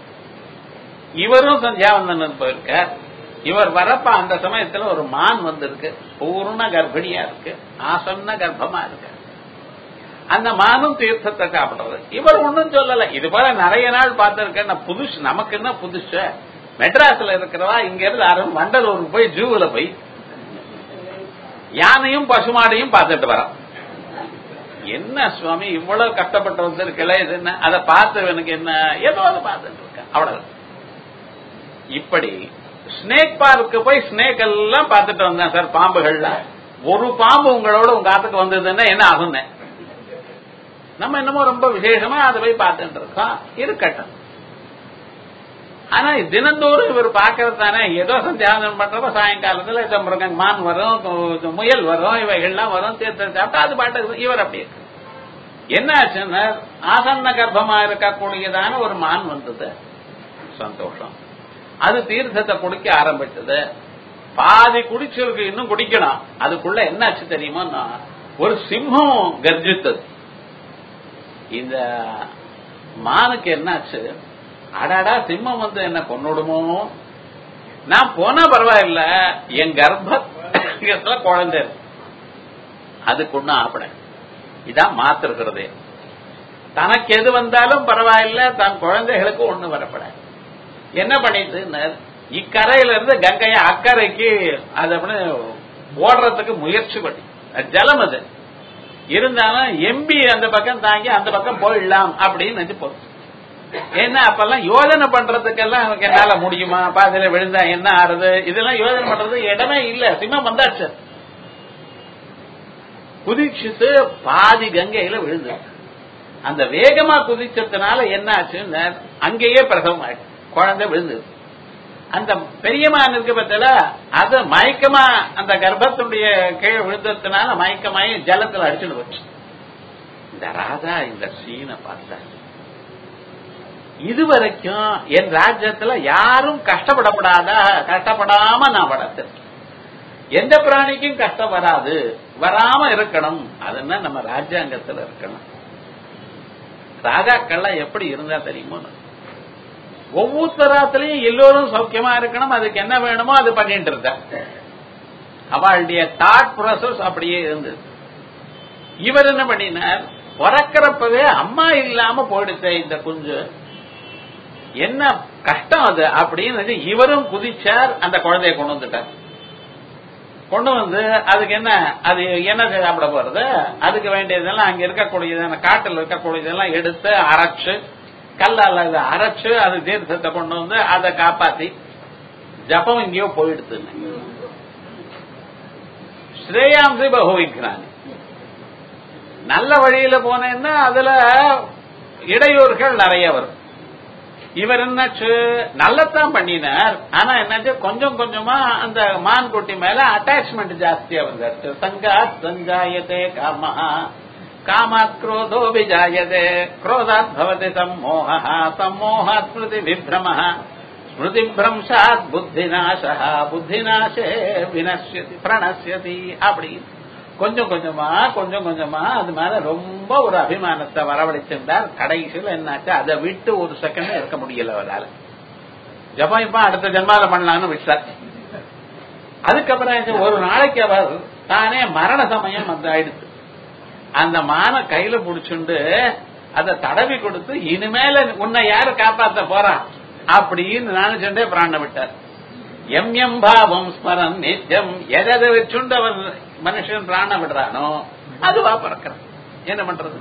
இவரும் சந்தியாவந்தனன் போயிருக்கார். இவர் வரப்ப அந்த சமயத்துல ஒரு மான் வந்திருக்கு, பூர்ண கர்ப்பிணியா இருக்கு, ஆசன்ன கர்ப்பமா இருக்கு. அந்த மானும் தீர்த்தத்தை சாப்பிடுறது. இவர் ஒன்னும் சொல்லல. இது போல நிறைய நாள் பார்த்திருக்கேன். புதுசு நமக்கு என்ன புதுசு? மெட்ராஸ்ல இருக்கிறவா இங்க இருந்து வண்டலூருக்கு போய் ஜூவில் போய் யானையும் பசுமாடையும் பார்த்துட்டு வரான். என்ன சுவாமி இவ்வளவு கஷ்டப்பட்டு வந்திருக்கல, இது என்ன? அதை பார்த்தவனுக்கு என்ன, ஏதோ அதை பார்த்துட்டு இருக்க அவ்வளவு. இப்படி ஸ்னேக் பார்க்கு போய் ஸ்னேக் எல்லாம் பார்த்துட்டு வந்தேன் சார். பாம்புகள்ல ஒரு பாம்பு உங்களோட உங்க ஆத்துக்கு வந்ததுன்னா என்ன ஆகும்? நம்ம என்னமோ ரொம்ப விசேஷமா அதை போய் பார்த்துட்டு இருக்கோம். இருக்கட்டும். ஆனா தினந்தோறும் இவர் பாக்கிறது தானே. ஏதோ சந்தியாவந்தனம் பண்றப்ப சாயங்காலத்துல இந்த மிருகம் மான் வரும், முயல் வரும், இவைகள்லாம் வரும், தீர்த்தம் சாப்பிட்டா அது பாட்டு. இவர் அப்படி இருக்கு. என்ன ஆச்சுன்னா ஆசன்ன கர்ப்பமா இருக்கக்கூடியதான ஒரு மான் வந்தது. சந்தோஷம். அது தீர்த்தத்தை குடிக்க ஆரம்பிச்சது. பாதி குடிச்சிருக்கு, இன்னும் குடிக்கணும். அதுக்குள்ள என்ன ஆச்சு தெரியுமா? ஒரு சிம்மம் கர்ஜித்தது. இந்த மானுக்கு என்னாச்சு? அடாடா சிம்மம் வந்து என்ன கொன்னுடுமோ, நான் போனா பரவாயில்ல, என் கர்ப்பத்துல குழந்தை அதுக்கு ஒண்ணு ஆப்பட. இதான் மாத்திருக்கிறதே. தனக்கு எது வந்தாலும் பரவாயில்ல, தன் குழந்தைகளுக்கு ஒண்ணு வரப்பட. என்ன பண்ணிட்டு இக்கரையில இருந்து கங்கைய அக்கறைக்கு அது அப்படி ஓடுறதுக்கு முயற்சி பண்ணி, ஜலம் அது இருந்தாலும் எம்பி அந்த பக்கம் தாங்கி அந்த பக்கம் போயிடலாம் அப்படின்னு நினைச்சு போச்சு. ஏன்னா அப்பெல்லாம் யோஜனை பண்றதுக்கெல்லாம் எனக்கு என்னால முடியுமா, பாதையில விழுந்தா என்ன ஆறுது, இதெல்லாம் யோஜனை பண்றது இடமே இல்ல. சிம்மம் வந்தாச்சு, குதிச்சுட்டு பாதி கங்கையில விழுந்து. அந்த வேகமா குதிச்சதுனால என்ன ஆச்சுன்னு அங்கேயே பிரசவம் ஆயிடுச்சு, குழந்தை விழுந்து. அந்த பெரியமான் இருக்கு பத்தில அது மயக்கமா அந்த கர்ப்பத்துடைய கீழே விழுந்ததுனால மயக்கமாயி ஜலத்துல அடிச்சுட்டு போச்சு. இந்த ராஜா இந்த சீனை பார்த்தா, இதுவரைக்கும் என் ராஜ்யத்துல யாரும் கஷ்டப்படப்படாதா, கஷ்டப்படாம நான் வளர்த்தேன். எந்த பிராணிக்கும் கஷ்டம் வராது, வராம இருக்கணும். அதுன்னா நம்ம ராஜ்யாங்கத்துல இருக்கணும். ராஜாக்கள்லாம் எப்படி இருந்தா தெரியுமோ, ஒவ்வொருத்தராத்திலையும் எல்லோரும் சௌக்கியமா இருக்கணும், அதுக்கு என்ன வேணுமோ அது பண்ணிட்டு இருந்த. அவளுடைய தாட் ப்ராசஸ் அப்படியே இருந்தது. இவர் என்ன பண்ணினார், பிறக்கிறப்பவே அம்மா இல்லாம போயிடுச்ச இந்த குஞ்சு, என்ன கஷ்டம் அது அப்படின்னு இவரும் குதிச்சார். அந்த குழந்தைய கொண்டு வந்துட்டார். கொண்டு வந்து அதுக்கு என்ன, அது என்ன சாப்பிட போறது, அதுக்கு வேண்டியதெல்லாம் அங்க இருக்கக்கூடியது காட்டில் இருக்கக்கூடியதெல்லாம் எடுத்து அரைச்சு, கல்லால அதை அரைச்சு அது தீர்த்தத்தை கொண்டு வந்து அதை காப்பாத்தி, ஜபம் எங்கேயோ போயிடுது. ஸ்ரேயாம்சி பகுவிக்கிறாங்க. நல்ல வழியில போனேன்னா அதுல இடையூறுகள் நிறைய வரும். இவர் என்னாச்சு, நல்லத்தான் பண்ணினார். ஆனா என்னாச்சு, கொஞ்சம் கொஞ்சமா அந்த மான் குட்டி மேல அட்டாச்மெண்ட் ஜாஸ்தியா வந்தாச்சு. சங்காத் சஞ்சாயதே காமா, காமாத் குரோதோ விஜாயதே, குரோதாத் பவதி சம்மோஹ, சம்மோஹாத் ஸ்மிருதி விப்ரமஹ, ஸ்மிருதி பிரம்சாத் புத்திநாசா, புத்திநாசே வினஷ்யதி பிரணஷ்யதி. அப்படி கொஞ்சம் கொஞ்சமா அது மேல ரொம்ப ஒரு அபிமானத்தை வரவழைச்சிருந்தார். கடைசியில் என்னாச்சு, அதை விட்டு ஒரு செகண்ட் இருக்க முடியல அவரால். ஜபம் இப்ப அடுத்த ஜென்மால பண்ணலான்னு விட்டார். அதுக்கப்புறம் ஒரு நாளைக்கு அவர் தானே மரண சமயம் வந்து ஆயிடுச்சு. அந்த மான கையில புடிச்சுண்டு அதை தடவி கொடுத்து, இனிமேல உன்னை யாரு காப்பாத்த போறான் அப்படின்னு நினைச்சுட்டே பிராண விட்டார். எம் எம் பாவம் ஸ்மரன் நித்தியம், எதை வச்சுண்டு அவர் மனுஷன் பிராண விடுறானோ அதுவா பிறக்கிறான். என்ன பண்றது?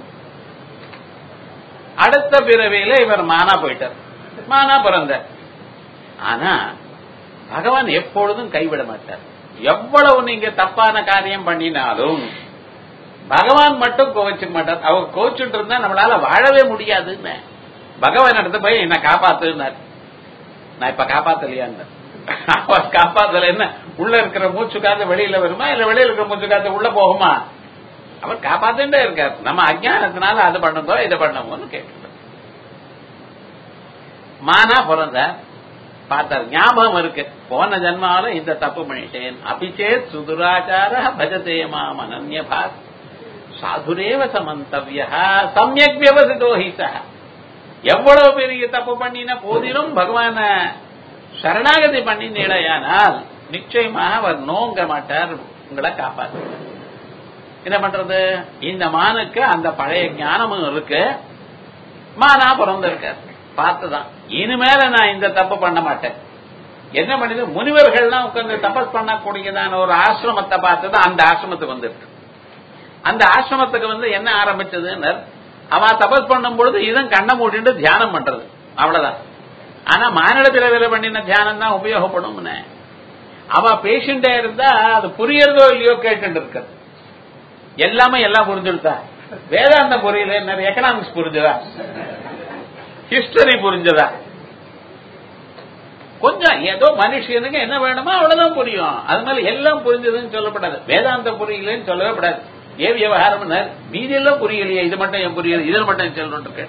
அடுத்த பிறவியில இவர் மானா போயிட்டார், மானா பிறந்தார். ஆனா பகவான் எப்பொழுதும் கைவிட மாட்டார். எவ்வளவு நீங்க தப்பான காரியம் பண்ணினாலும் பகவான் மட்டும் கோவிச்சுக்க மாட்டார். அவர் கோவிச்சுட்டு இருந்தா நம்மளால வாழவே முடியாதுன்னு பகவான் இடத்த போய் என்ன காப்பாத்துனார். நான் இப்ப காப்பாத்தலையான்னு, அவர் காப்பாத்தல என்ன, உள்ள இருக்கிற மூச்சு காத்து வெளியில வருமா, இல்ல வெளியில இருக்கிற மூச்சு காத்து உள்ள போகுமா? அவர் காப்பாத்துட்டே இருக்கார். நம்ம அஜ்ஞானத்தினால அது பண்ணுதோ இதை பண்ணுவோம்னு கேட்டு மானா பிறந்த பார்த்தார். ஞாபகம் இருக்கு, போன ஜன்மால இந்த தப்பு பண்ணிட்டேன். அபிச்சேத் சுதுராச்சார பஜதே மாம் அனன்யபாத் சாதுரேவ சமந்தவ்யா சம்யக் வியவசிதோ ஹி சஹ. எவ்வளவு பெரிய தப்பு பண்ணின போதிலும் பகவான சரணாகதி பண்ணினேடையானால் நிச்சயமாக அவர் நோங்க மாட்டார், உங்களை காப்பாற்ற. என்ன பண்றது? இந்த மானுக்கு அந்த பழைய ஞானமும் இருக்கு, மானா பிறந்திருக்க பார்த்துதான் இனிமேல நான் இந்த தப்பு பண்ண மாட்டேன். என்ன பண்ணுது? முனிவர்கள்லாம் உட்கார்ந்து தபஸ் பண்ணக்கூடியதான ஒரு ஆசிரமத்தை பார்த்துதான் அந்த ஆசிரமத்துக்கு வந்துருக்கு. அந்த ஆசிரமத்துக்கு என்ன ஆரம்பிச்சதுன்னு, அவ தபஸ் பண்ணும் பொழுது இதன் கண்ணை மூடிட்டு தியானம் பண்றது, அவ்வளவுதான். ஆனா மானிட பிறவில பண்ணின தியானம் தான் உபயோகப்படும். அவ பேஷண்டா இருந்தா அது புரியறதோ இல்லையோ கேட்டு இருக்க, எல்லாமே எல்லாம் புரிஞ்சுடுதா? வேதாந்தம் புரியல, எக்கனாமிக்ஸ் புரிஞ்சதா, ஹிஸ்டரி புரிஞ்சதா? கொஞ்சம் ஏதோ மனுஷனுக்கு என்ன வேணுமோ அவ்வளவுதான் புரியும். அது மேல எல்லாம் புரிஞ்சதுன்னு சொல்லப்படாது, வேதாந்தம் புரியலன்னு சொல்லவே படாது. ஏ விவகாரம் மீதி எல்லாம் புரியலையே, இது மட்டும் என் புரியுது, இதுல மட்டும் சொல்லிட்டு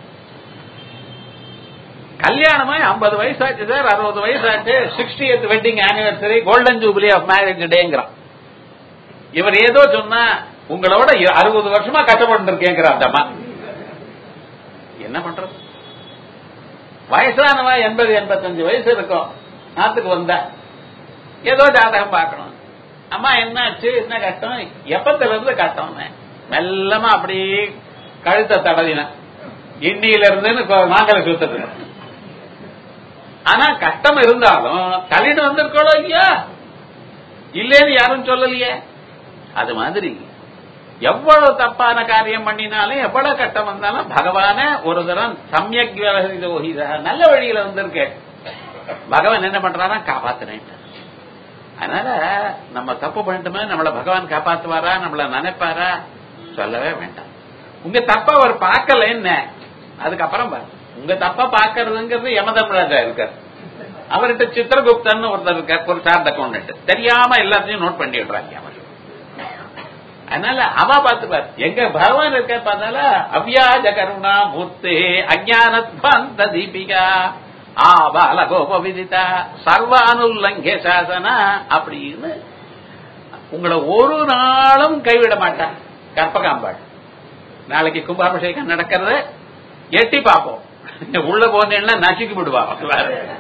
கல்யாணமா 50 வயசாச்சு சார், 60 வயசாச்சு, 60th wedding anniversary, golden jubilee of marriage டேங்கிறான். இவர் ஏதோ சொன்னா உங்களோட 60 வருஷமா கஷ்டப்பட்டு இருக்கேங்கிறான் அந்த அம்மா. என்ன பண்றது? வயசானவா 80-85 வயசு இருக்கும், நாத்துக்கு வந்தா ஏதோ ஜாதகம் பார்க்கணும். அம்மா என்னாச்சு, என்ன கஷ்டம், எப்பத்துல இருந்து கஷ்டம்? மெல்லமா அப்படி கழுத்தை தடவின, இன்னில இருந்து மாங்கல சுத்தது. ஆனா கஷ்டம் இருந்தாலும் தள்ளிட்டு வந்திருக்கோளோ இல்லையா, இல்லேன்னு யாரும் சொல்லலையே. அது மாதிரி எவ்வளவு தப்பான காரியம் பண்ணினாலும் எவ்வளவு கஷ்டம் வந்தாலும் பகவான ஒரு தரம் சமயக் விவஹரிதோஹிதா, நல்ல வழியில வந்திருக்க பகவான் என்ன பண்றானா, காப்பாத்தினேன். அதனால நம்ம தப்பு பண்ணிட்டுமே நம்மள பகவான் காப்பாத்துவாரா, நம்மள நினைப்பாரா? சொல்லவே வேண்டாம். உங்க தப்ப அவர் பார்க்கல என்ன, அதுக்கப்புறம் பாரு. உங்க தப்ப பாக்கிறதுங்கிறது யமதர்மராஜா இருக்கார், அவர்கிட்ட சித்திரகுப்தன் ஒருத்தர் இருக்கார், ஒரு சார்ட் அக்கௌண்ட், தெரியாம எல்லாத்தையும் நோட் பண்ணி விடுறாங்க அவர். அதனால அவ பார்த்துப்பார், எங்க பகவான் இருக்க பார்த்தால அவ்யாஜ கருணா மூர்த்தே அஜானத்வாந்த தீபிகா ஆபால கோப விதிதா சர்வானுல்லங்கே சாசனா அப்படின்னு உங்களை ஒரு நாளும் கைவிட மாட்டான் கற்பகாம்பாள். நாளைக்கு கும்பாபிஷேகம் நடக்கிறத எட்டி பார்ப்போம், உள்ள போனேன்னா நசுக்கி விடுவாங்க.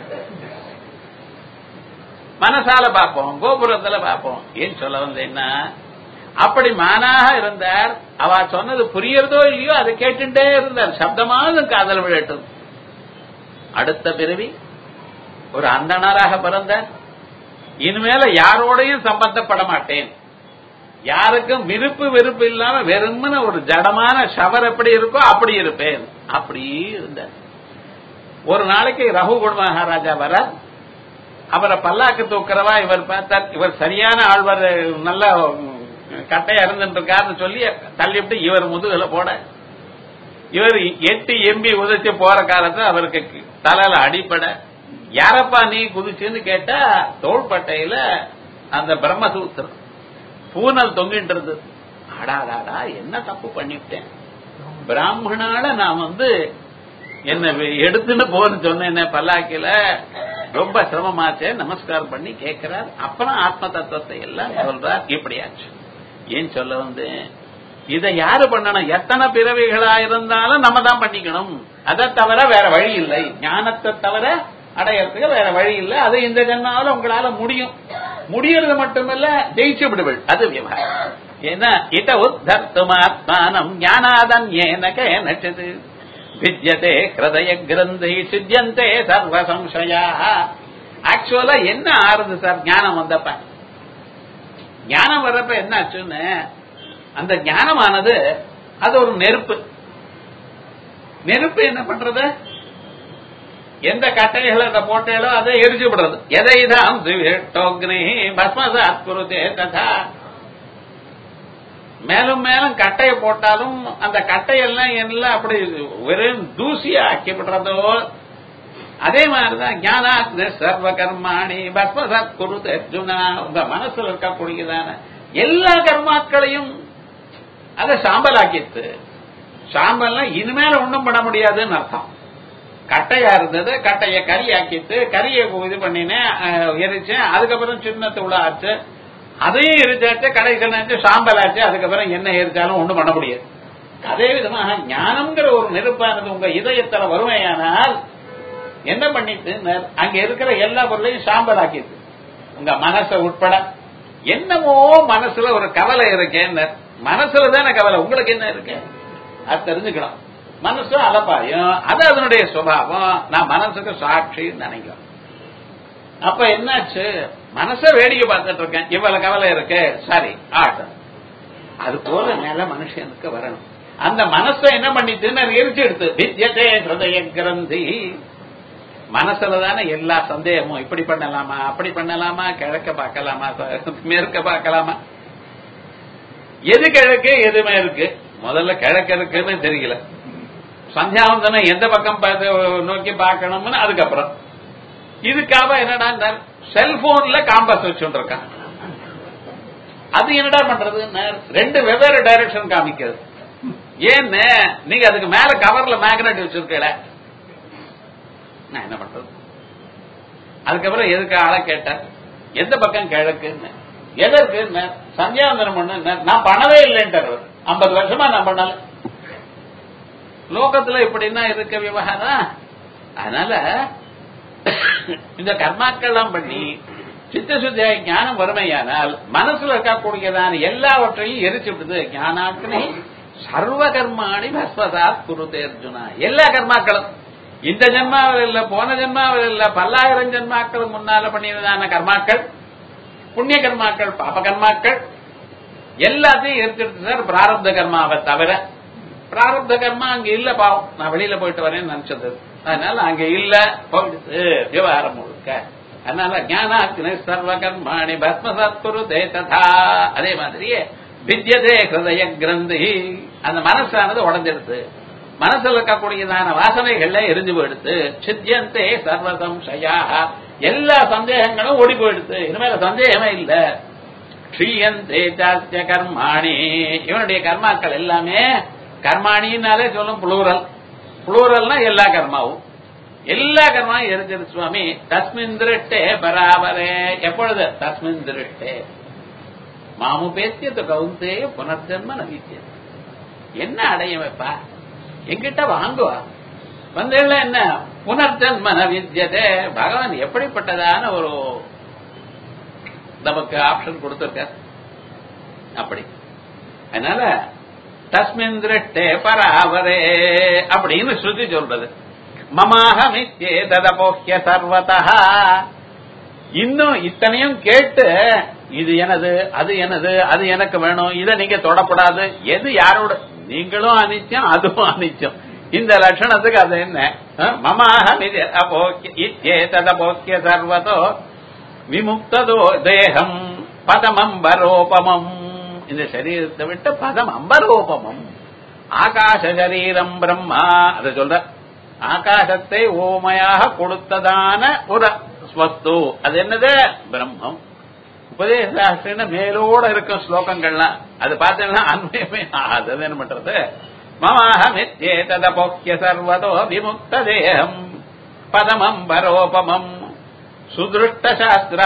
மனசால பார்ப்போம், கோபுரத்துல பார்ப்போம். ஏன் சொல்ல வந்தேன்னா, அப்படி மானாக இருந்தார். அவ சொன்னது புரியறதோ இல்லையோ அதை கேட்டுட்டே இருந்தார், சப்தமாக காதல் விழட்டும். அடுத்த பிறவி ஒரு அந்தணராக பிறந்தார். இனிமேல யாரோடையும் சம்பந்தப்பட மாட்டேன், யாருக்கும் விருப்பு வெறுப்பு இல்லாம வெறுமன ஒரு ஜடமான ஷவர் எப்படி இருக்கோ அப்படி இருப்பேன், அப்படி இருந்தார். ஒரு நாளைக்கு ரகுகுண மகாராஜா வர, அவரை பல்லாக்கு தூக்கிறவா இவர் பார்த்தார். இவர் சரியான ஆழ்வார், நல்ல கட்டையா இருந்துருக்காருன்னு சொல்லி தள்ளிவிட்டு இவர் முதுகுல போட, இவர் எட்டி எம்பி உதச்சி போற காலத்துல அவருக்கு தலையில அடிப்பட, யாரப்பா நீ குதிச்சுன்னு கேட்டா தோள்பட்டையில அந்த பிரம்மசூத்திரம் பூனல் தொங்கிட்டு இருந்தது. அடாடாடா என்ன தப்பு பண்ணிவிட்டேன், பிராமணால நான் என்ன எடுத்துன்னு போன்னு சொன்ன பல்லாக்கில ரொம்ப சிரமமாச்சே, நமஸ்காரம் பண்ணி கேட்கிறார். அப்புறம் ஆத்ம தத்துவத்தை எல்லாம் சொல்றார். இப்படியாச்சு. ஏன் சொல்ல இதை யாரு பண்ணணும்? எத்தனை பிறவிகளா இருந்தாலும் நம்ம தான் பண்ணிக்கணும். அதை தவிர வேற வழி இல்லை, ஞானத்தை தவிர அடையறதுக்கு வேற வழி இல்லை. அது இந்த ஜென்மாவில உங்களால முடியும். முடியறது மட்டுமல்ல, ஜெயிச்சு விடுவள். அது விவகாரம். ஏன்னா இத உத்தர்த்துமாத்மானம் ஞானாதன்யேன கேனசித் வித்யதே ஹிருதய கிரந்தை சித்யந்தே சர்வ சம்சயா. ஆக்சுவலா என்ன ஆறுது சார் ஞானம் வந்தப்ப? ஞானம் வர்றப்ப என்ன ஆச்சுன்னு, அந்த ஞானமானது அது ஒரு நெருப்பு. நெருப்பு என்ன பண்றது? எந்த கட்டைகளை அதை போட்டாலோ அதை எரிச்சு விடுறது. எதைதான் பஸ்மசாத் குருதே ததா. மேலும் மேலும் கட்டையை போட்டாலும் அந்த கட்டையெல்லாம் எல்லாம் அப்படி வெறும் தூசியா ஆக்கிவிடுறதோ, அதே மாதிரிதான் ஞானாக்னி சர்வ கர்மாணி பஸ்மசாத் குருதே அர்ஜுனா. உங்க மனசுல இருக்கக்கூடியதான எல்லா கர்மாக்களையும் அதை சாம்பலாக்கிட்டு, சாம்பல்னா இனிமேல ஒண்ணும் பண்ண முடியாதுன்னு அர்த்தம். கட்டையா இருந்தது, கட்டைய கறி ஆக்கிட்டு, கறியை இது பண்ணினேன், எரிச்சேன். அதுக்கப்புறம் சின்ன தூளா ஆச்சு, அதையும் எரிச்சாச்சு, கடைசி சாம்பல் ஆச்சு. அதுக்கப்புறம் என்ன எரிச்சாலும் ஒண்ணும் பண்ண முடியாது. அதே விதமாக ஞானம்ங்கிற ஒரு நெருப்பானது உங்க இதயத்துல வறுமையானால் என்ன பண்ணிட்டு, அங்க இருக்கிற எல்லா பொருளையும் சாம்பல் ஆக்கிட்டு, உங்க மனசை உட்பட என்னமோ மனசுல ஒரு கவலை இருக்கேன்னு. மனசுல தானே கவலை, உங்களுக்கு என்ன இருக்கு அது தெரிஞ்சுக்கணும். மனசு அலப்பாயும், அது அதனுடைய சுபாவம். நான் மனசுக்கு சாட்சின்னு நினைக்கிறேன். அப்ப என்னாச்சு, மனச வேடிக்கை பார்த்துட்டு இருக்கேன், இவ்வளவு கவலை இருக்கு, சரி ஆட்டம். அது போல மேல மனுஷனுக்கு வரணும். அந்த மனசை என்ன பண்ணிட்டு எரிச்சு எடுத்து வித்யதே ஹிருதய கிரந்தி. மனசுல தானே எல்லா சந்தேகமும், இப்படி பண்ணலாமா அப்படி பண்ணலாமா, கிழக்க பார்க்கலாமா மேற்க பார்க்கலாமா, எது கிழக்கு எது மேற்கு. முதல்ல கிழக்கு இருக்குன்னு தெரியல, சந்தியாவந்தனம் எந்த பக்கம் நோக்கி பார்க்கணும்னு அதுக்கப்புறம். இதுக்காக என்னடா செல்போன்ல காம்பஸ் வச்சுட்டு இருக்கான். அது என்னடா பண்றது, ரெண்டு வெவ்வேறு டைரக்ஷன் காமிக்கிறது. ஏன்னு நீங்க அதுக்கு மேல கவர்ல மேக்னெட் வச்சிருக்கல, நான் என்ன பண்றது. அதுக்கப்புறம் எதுக்கு ஆளை கேட்ட, எந்த பக்கம் கிழக்குன்னு, எதற்கு சந்தியாவந்தனம் பண்ண, நான் பண்ணவே இல்லைன்றார். 50 வருஷமா நான் பண்ணல. லோகத்துல இப்படின்னா இருக்க விவகாரம். அதனால இந்த கர்மாக்கள்லாம் பண்ணி சித்தசுத்திய ஞானம் வறுமையானால் மனசுல இருக்கக்கூடியதான எல்லாவற்றையும் எரிச்சு விடுது. ஞானாக்னி சர்வ கர்மாணி பஸ்வசாத் குருதே அர்ஜுனா. எல்லா கர்மாக்களும் இந்த ஜென்மாவில் இல்ல, போன ஜென்மாவில் இல்ல, பல்லாயிரம் ஜென்மாக்களுக்கு முன்னால பண்ணியதான கர்மாக்கள், புண்ணிய கர்மாக்கள், பாப கர்மாக்கள் எல்லாத்தையும் எரிச்சிடுது சார். பிராரப்த கர்மாவை தவிர. பிராரப்த கர்மா அங்க இல்ல, பாவம் நான் வெளியில போயிட்டு வரேன்னு நினைச்சது, அதனால அங்க இல்ல, போயிடுது விவகாரம் முழுக்க. அதனால ஞானாக்னி சர்வ கர்மாணி பஸ்மசாத் குருதே ததா. அதே மாதிரியே வித்யதே ஹிருதய கிரந்தி. அந்த மனசானது உடஞ்சிடுது, மனசுல இருக்கக்கூடியதான வாசனைகள்ல எரிஞ்சு போயிடுது. சித்தியந்தே சர்வ சம்சயா, எல்லா சந்தேகங்களும் ஓடி போயிடுது, இனிமேல சந்தேகமே இல்ல. க்ஷீயந்தே சாஸ்ய கர்மாணி, இவனுடைய கர்மாக்கள் எல்லாமே, கர்மாணினாலே சொல்லும் புளூரல், புளூரல்னா எல்லா கர்மாவும், எல்லா கர்மாவும் எரிஞ்சிரு சுவாமி. தஸ்மின் திருட்டே பராபரே, எப்பொழுது தஸ்மின் திருட்டே மாமுபேத்திய கவுந்தே புனர்ஜன்ம நவித்தியம். என்ன அடைய வைப்பா, எங்கிட்ட வாங்குவா வந்து என்ன புனர்ஜன்ம நவித்தியதே. பகவான் எப்படிப்பட்டதான ஒரு நமக்கு ஆப்ஷன் கொடுத்திருக்க அப்படி. அதனால தஸ்மின் திருட்டே பராவரே அப்படின்னு ஸ்ருதி சொல்றது. மமாஹமித்யே ததபோஹ்ய சர்வதா. இன்னும் இத்தனையும் கேட்டு இது எனது, அது எனது, அது எனக்கு வேணும், இதை நீங்க தொடக்கூடாது, எது யாரோட, நீங்களும் அனிச்சம் அதுவும் அனிச்சம், இந்த லட்சணத்துக்கு அது என்ன. மமாஹமித்யே ததபோஹ்ய சர்வதோ விமுக்ததோ தேகம் பதமம் பரோபமம். இந்த சரீரத்தை விட்டு பதம் அம்பரோபமம். ஆகாச சரீரம் பிரம்மா, அதை சொல்ற. ஆகாசத்தை ஓமையாக கொடுத்ததான ஒரு வஸ்து, அது என்னது பிரம்மம். உபதேசாஸ்திர மேலோட இருக்கும் ஸ்லோகங்கள்லாம் அது பார்த்தீங்கன்னா அன்வயமே அது என்ன பண்றது. மமாஹமித்யே ததபோஹ்ய சர்வதோ விமுக்த தேகம் பதமம் பரோபமம் சுதிருஷ்ட சாஸ்திர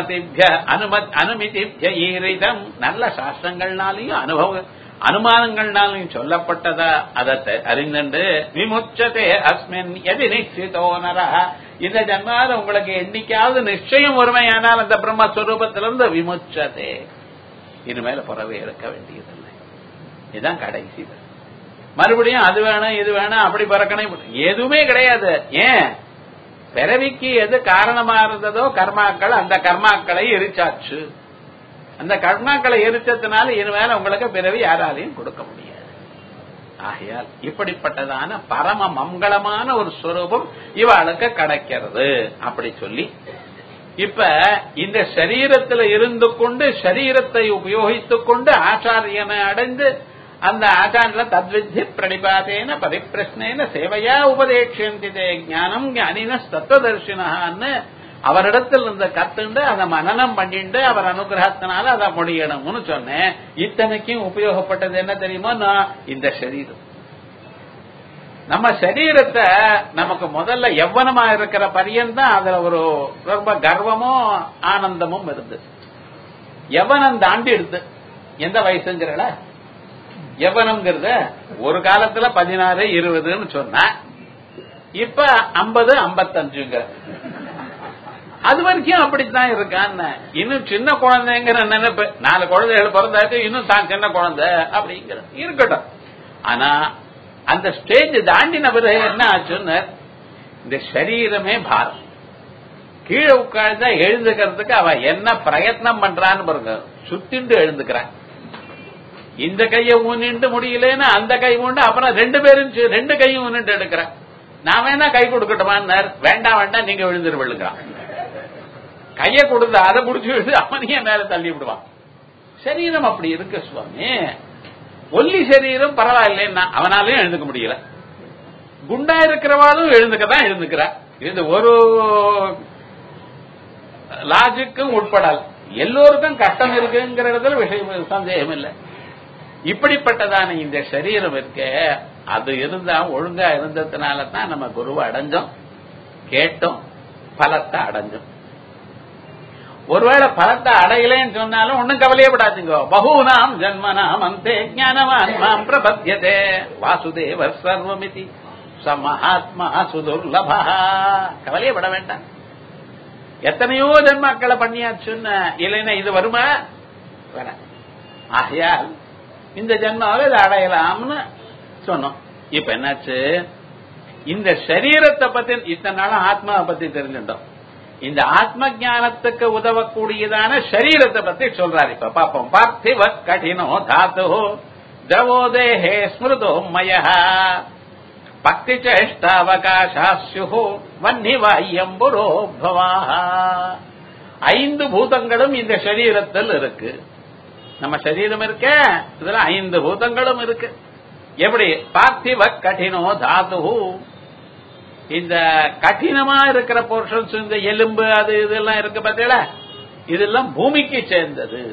அனுமதிபிய ஈரிதம். நல்ல சாஸ்திரங்கள்னாலையும் அனுமானங்கள்னாலையும் சொல்லப்பட்டதா அதை அறிந்து விமுச்சதே அஸ்மின் எதி நிச்சிதோ நர. இந்த ஜன்மால உங்களுக்கு என்னைக்காவது நிச்சயம் ஒருமையானால் அந்த பிரம்மஸ்வரூபத்திலிருந்து விமுச்சதே, இனிமேல புறவே இருக்க வேண்டியதில்லை. இதுதான் கடைசி. மறுபடியும் அது வேணும் இது வேணும் அப்படி பறக்கணும் எதுவுமே கிடையாது. ஏன், பிறவிக்கு எது காரணமா இருந்ததோ கர்மாக்கள், அந்த கர்மாக்களை எரிச்சாச்சு. அந்த கர்மாக்களை எரிச்சதுனால இனிமேல உங்களுக்கு பிறவி யாராலையும் கொடுக்க முடியாது. ஆகையால் இப்படிப்பட்டதான பரம மங்களமான ஒரு ஸ்வரூபம் இவாளுக்கு கிடைக்கிறது அப்படி சொல்லி, இப்ப இந்த சரீரத்தில் இருந்து கொண்டு சரீரத்தை உபயோகித்துக் கொண்டு ஆச்சாரியனை அடைந்து அந்த ஆச்சாரிய தத்வித்தி பிரணிபாதேன பரிப்பிரஷ்னேன சேவையா உபதேட்சந்தே ஞானம் ஞானின தத்துவதர்ஷினான்னு அவரிடத்தில் இருந்த கத்துண்டு அதை மனனம் பண்ணிட்டு அவர் அனுகிரகத்தினால அதை முடியணும்னு சொன்னேன். இத்தனைக்கும் உபயோகப்பட்டது என்ன தெரியுமோ, நான் இந்த சரீரம், நம்ம சரீரத்தை நமக்கு முதல்ல யவ்வனமா இருக்கிற பரியந்தான் அதுல ஒரு ரொம்ப கர்வமும் ஆனந்தமும் இருந்து, யவ்வனம் தாண்டி எடுத்து எந்த வயசுங்கிறல யவ்வனம்ங்கிறது ஒரு காலத்துல 16, 20ன்னு சொன்ன, இப்ப 50, 55 அது வரைக்கும் அப்படித்தான் இருக்கான்னு. இன்னும் சின்ன குழந்தைங்கிற நினைப்பு, 4 குழந்தைகள் பிறந்தாச்சு, இன்னும் தான் சின்ன குழந்தை அப்படிங்கிற இருக்கட்டும். ஆனா அந்த ஸ்டேஜ் தாண்டின பிறகு என்ன ஆச்சுன்னு, இந்த சரீரமே பாரம். கீழே உட்கார்ந்தா எழுந்துக்கிறதுக்கு அவ என்ன பிரயத்னம் பண்றான்னு பாருங்க, சுத்திண்டு எழுந்துக்கிறான். இந்த கையை ஊனிட்டு முடியலன்னு அந்த கை ஊண்டு, அப்புறம் 2 பேரும் 2 கையும் ஊனிட்டு எடுக்கிறான். நான் வேணா கை கொடுக்கட்டுமான்னு, வேண்டாம் வேண்டாம் நீங்க விழுந்துரு விழுங்கிறான். கையை கொடுத்தா அதை புடிச்சு விழுந்து அவனையே மேல தள்ளி விடுவான். சரீரம் அப்படி இருக்கு சுவாமி. ஒல்லி சரீரம் பரவாயில்லைன்னா அவனாலையும் எழுந்துக்க முடியல. குண்டா இருக்கிறவாலும் எழுந்துக்கதான் எழுந்துக்கிறா. இது ஒரு லாஜிக்கும் உட்படாது. எல்லோருக்கும் கஷ்டம் இருக்குங்கிறதுல விஷயம் சந்தேகம் இல்லை. இப்படிப்பட்டதான இந்த சரீரம் இருக்க, அது இருந்தா ஒழுங்கா இருந்ததுனால தான் நம்ம குருவை அடைஞ்சோம், கேட்டோம், பலத்தை அடைஞ்சோம். ஒருவேளை பலத்தை அடையலன்னு சொன்னாலும் ஒன்னும் கவலையப்படாதுங்க. பகூனாம் ஜன்மனாம் அந்தே ஞானவான் மாம் பிரபத்யதே வாசுதேவ சர்வமிதி ச மகாத்மா சுதுர்லபா. கவலையப்பட வேண்டாம். எத்தனையோ ஜன்மாக்களை பண்ணியாச்சுன்னு இல்லைன்னா இது வருமா? வர. ஆகையால் இந்த ஜன்மாவை இதை அடையலாம்னு சொன்னோம். இப்ப என்னாச்சு, இந்த சரீரத்தை பத்தி இத்தனை நாளும் ஆத்மாவை பத்தி தெரிஞ்சுட்டோம். இந்த ஆத்ம ஞானத்துக்கு உதவக்கூடியதான சரீரத்தை பத்தி சொல்றாரு. இப்ப பாப்போம். பார்த்திவ கடினோ தாத்து திரவோதேஹே ஸ்மிருதோ மய பக்தி சேஷ்டாவகாசாஸ்யு வன்னிவாயம்புரோ பவாஹ. 5 பூதங்களும் இந்த சரீரத்தில் இருக்கு. நம்ம சரீரம் இருக்க, இதுல 5 பூதங்களும் இருக்கு. எப்படி? பார்த்திவ கடினோ தாத்து, இந்த கடினமா இருக்கிற போர்ஷன்ஸ், இந்த எலும்பு அது இதெல்லாம் இருக்கு பார்த்தீங்களா, இதெல்லாம் பூமிக்கு சேர்ந்தது.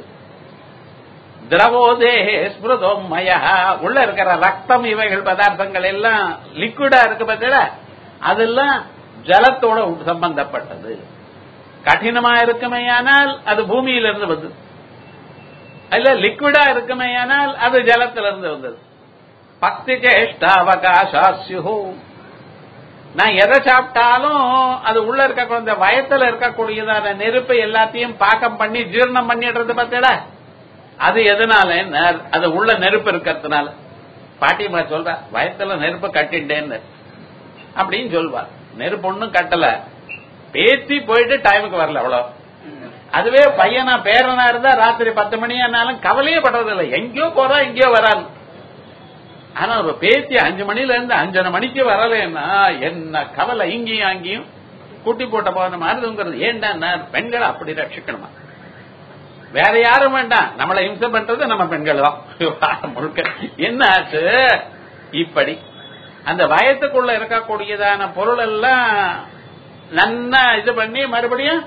திரவோதேஹே ஸ்மிருதோமய, உள்ள இருக்கிற ரத்தம் இவைகள் பதார்த்தங்கள் எல்லாம் லிக்விடா இருக்கு பார்த்தீங்களா, அதெல்லாம் ஜலத்தோட சம்பந்தப்பட்டது. கடினமா இருக்குமேயானால் அது பூமியிலிருந்து வந்தது, அல்ல லிக்விடா இருக்குமேயானால் அது ஜலத்திலிருந்து வந்தது. பக்தி சேஷ்டாவகாசாஸ்யு, நான் எதை சாப்பிட்டாலும் அது உள்ள இருக்க வயத்துல இருக்கக்கூடியதான நெருப்பு எல்லாத்தையும் பாக்கம் பண்ணி ஜீரணம் பண்ணிடுறது பார்த்தா, அது எதனால? அது உள்ள நெருப்பு இருக்கிறதுனால. பாட்டிமா சொல்ற, வயத்துல நெருப்பு கட்டிட்டேன்னு அப்படின்னு சொல்வா. நெருப்பு ஒன்னும் கட்டல, பேத்தி போயிட்டு டைமுக்கு வரல அவ்வளவு. அதுவே பையனா பேரனா இருந்தா ராத்திரி 10 மணி ஆனாலும் கவலையே படுறது இல்லை, எங்கேயோ போறா எங்கேயோ வராது. ஆனா ஒரு பேத்தி 5 மணில இருந்து 5:30 மணிக்கு வரலன்னா என்ன கவலை, இங்கேயும் அங்கேயும் கூட்டி போட்ட போன மாதிரிங்கிறது. ஏன்டா பெண்களை அப்படி ரட்சிக்கணுமா? வேற யாரும் வேண்டாம், நம்மளை இம்சம் பண்றது நம்ம பெண்கள் தான் முழுக்க. என்ன ஆச்சு, இப்படி அந்த வயத்துக்குள்ள இருக்கக்கூடியதான பொருள் எல்லாம் நன்னா இது பண்ணி மறுபடியும்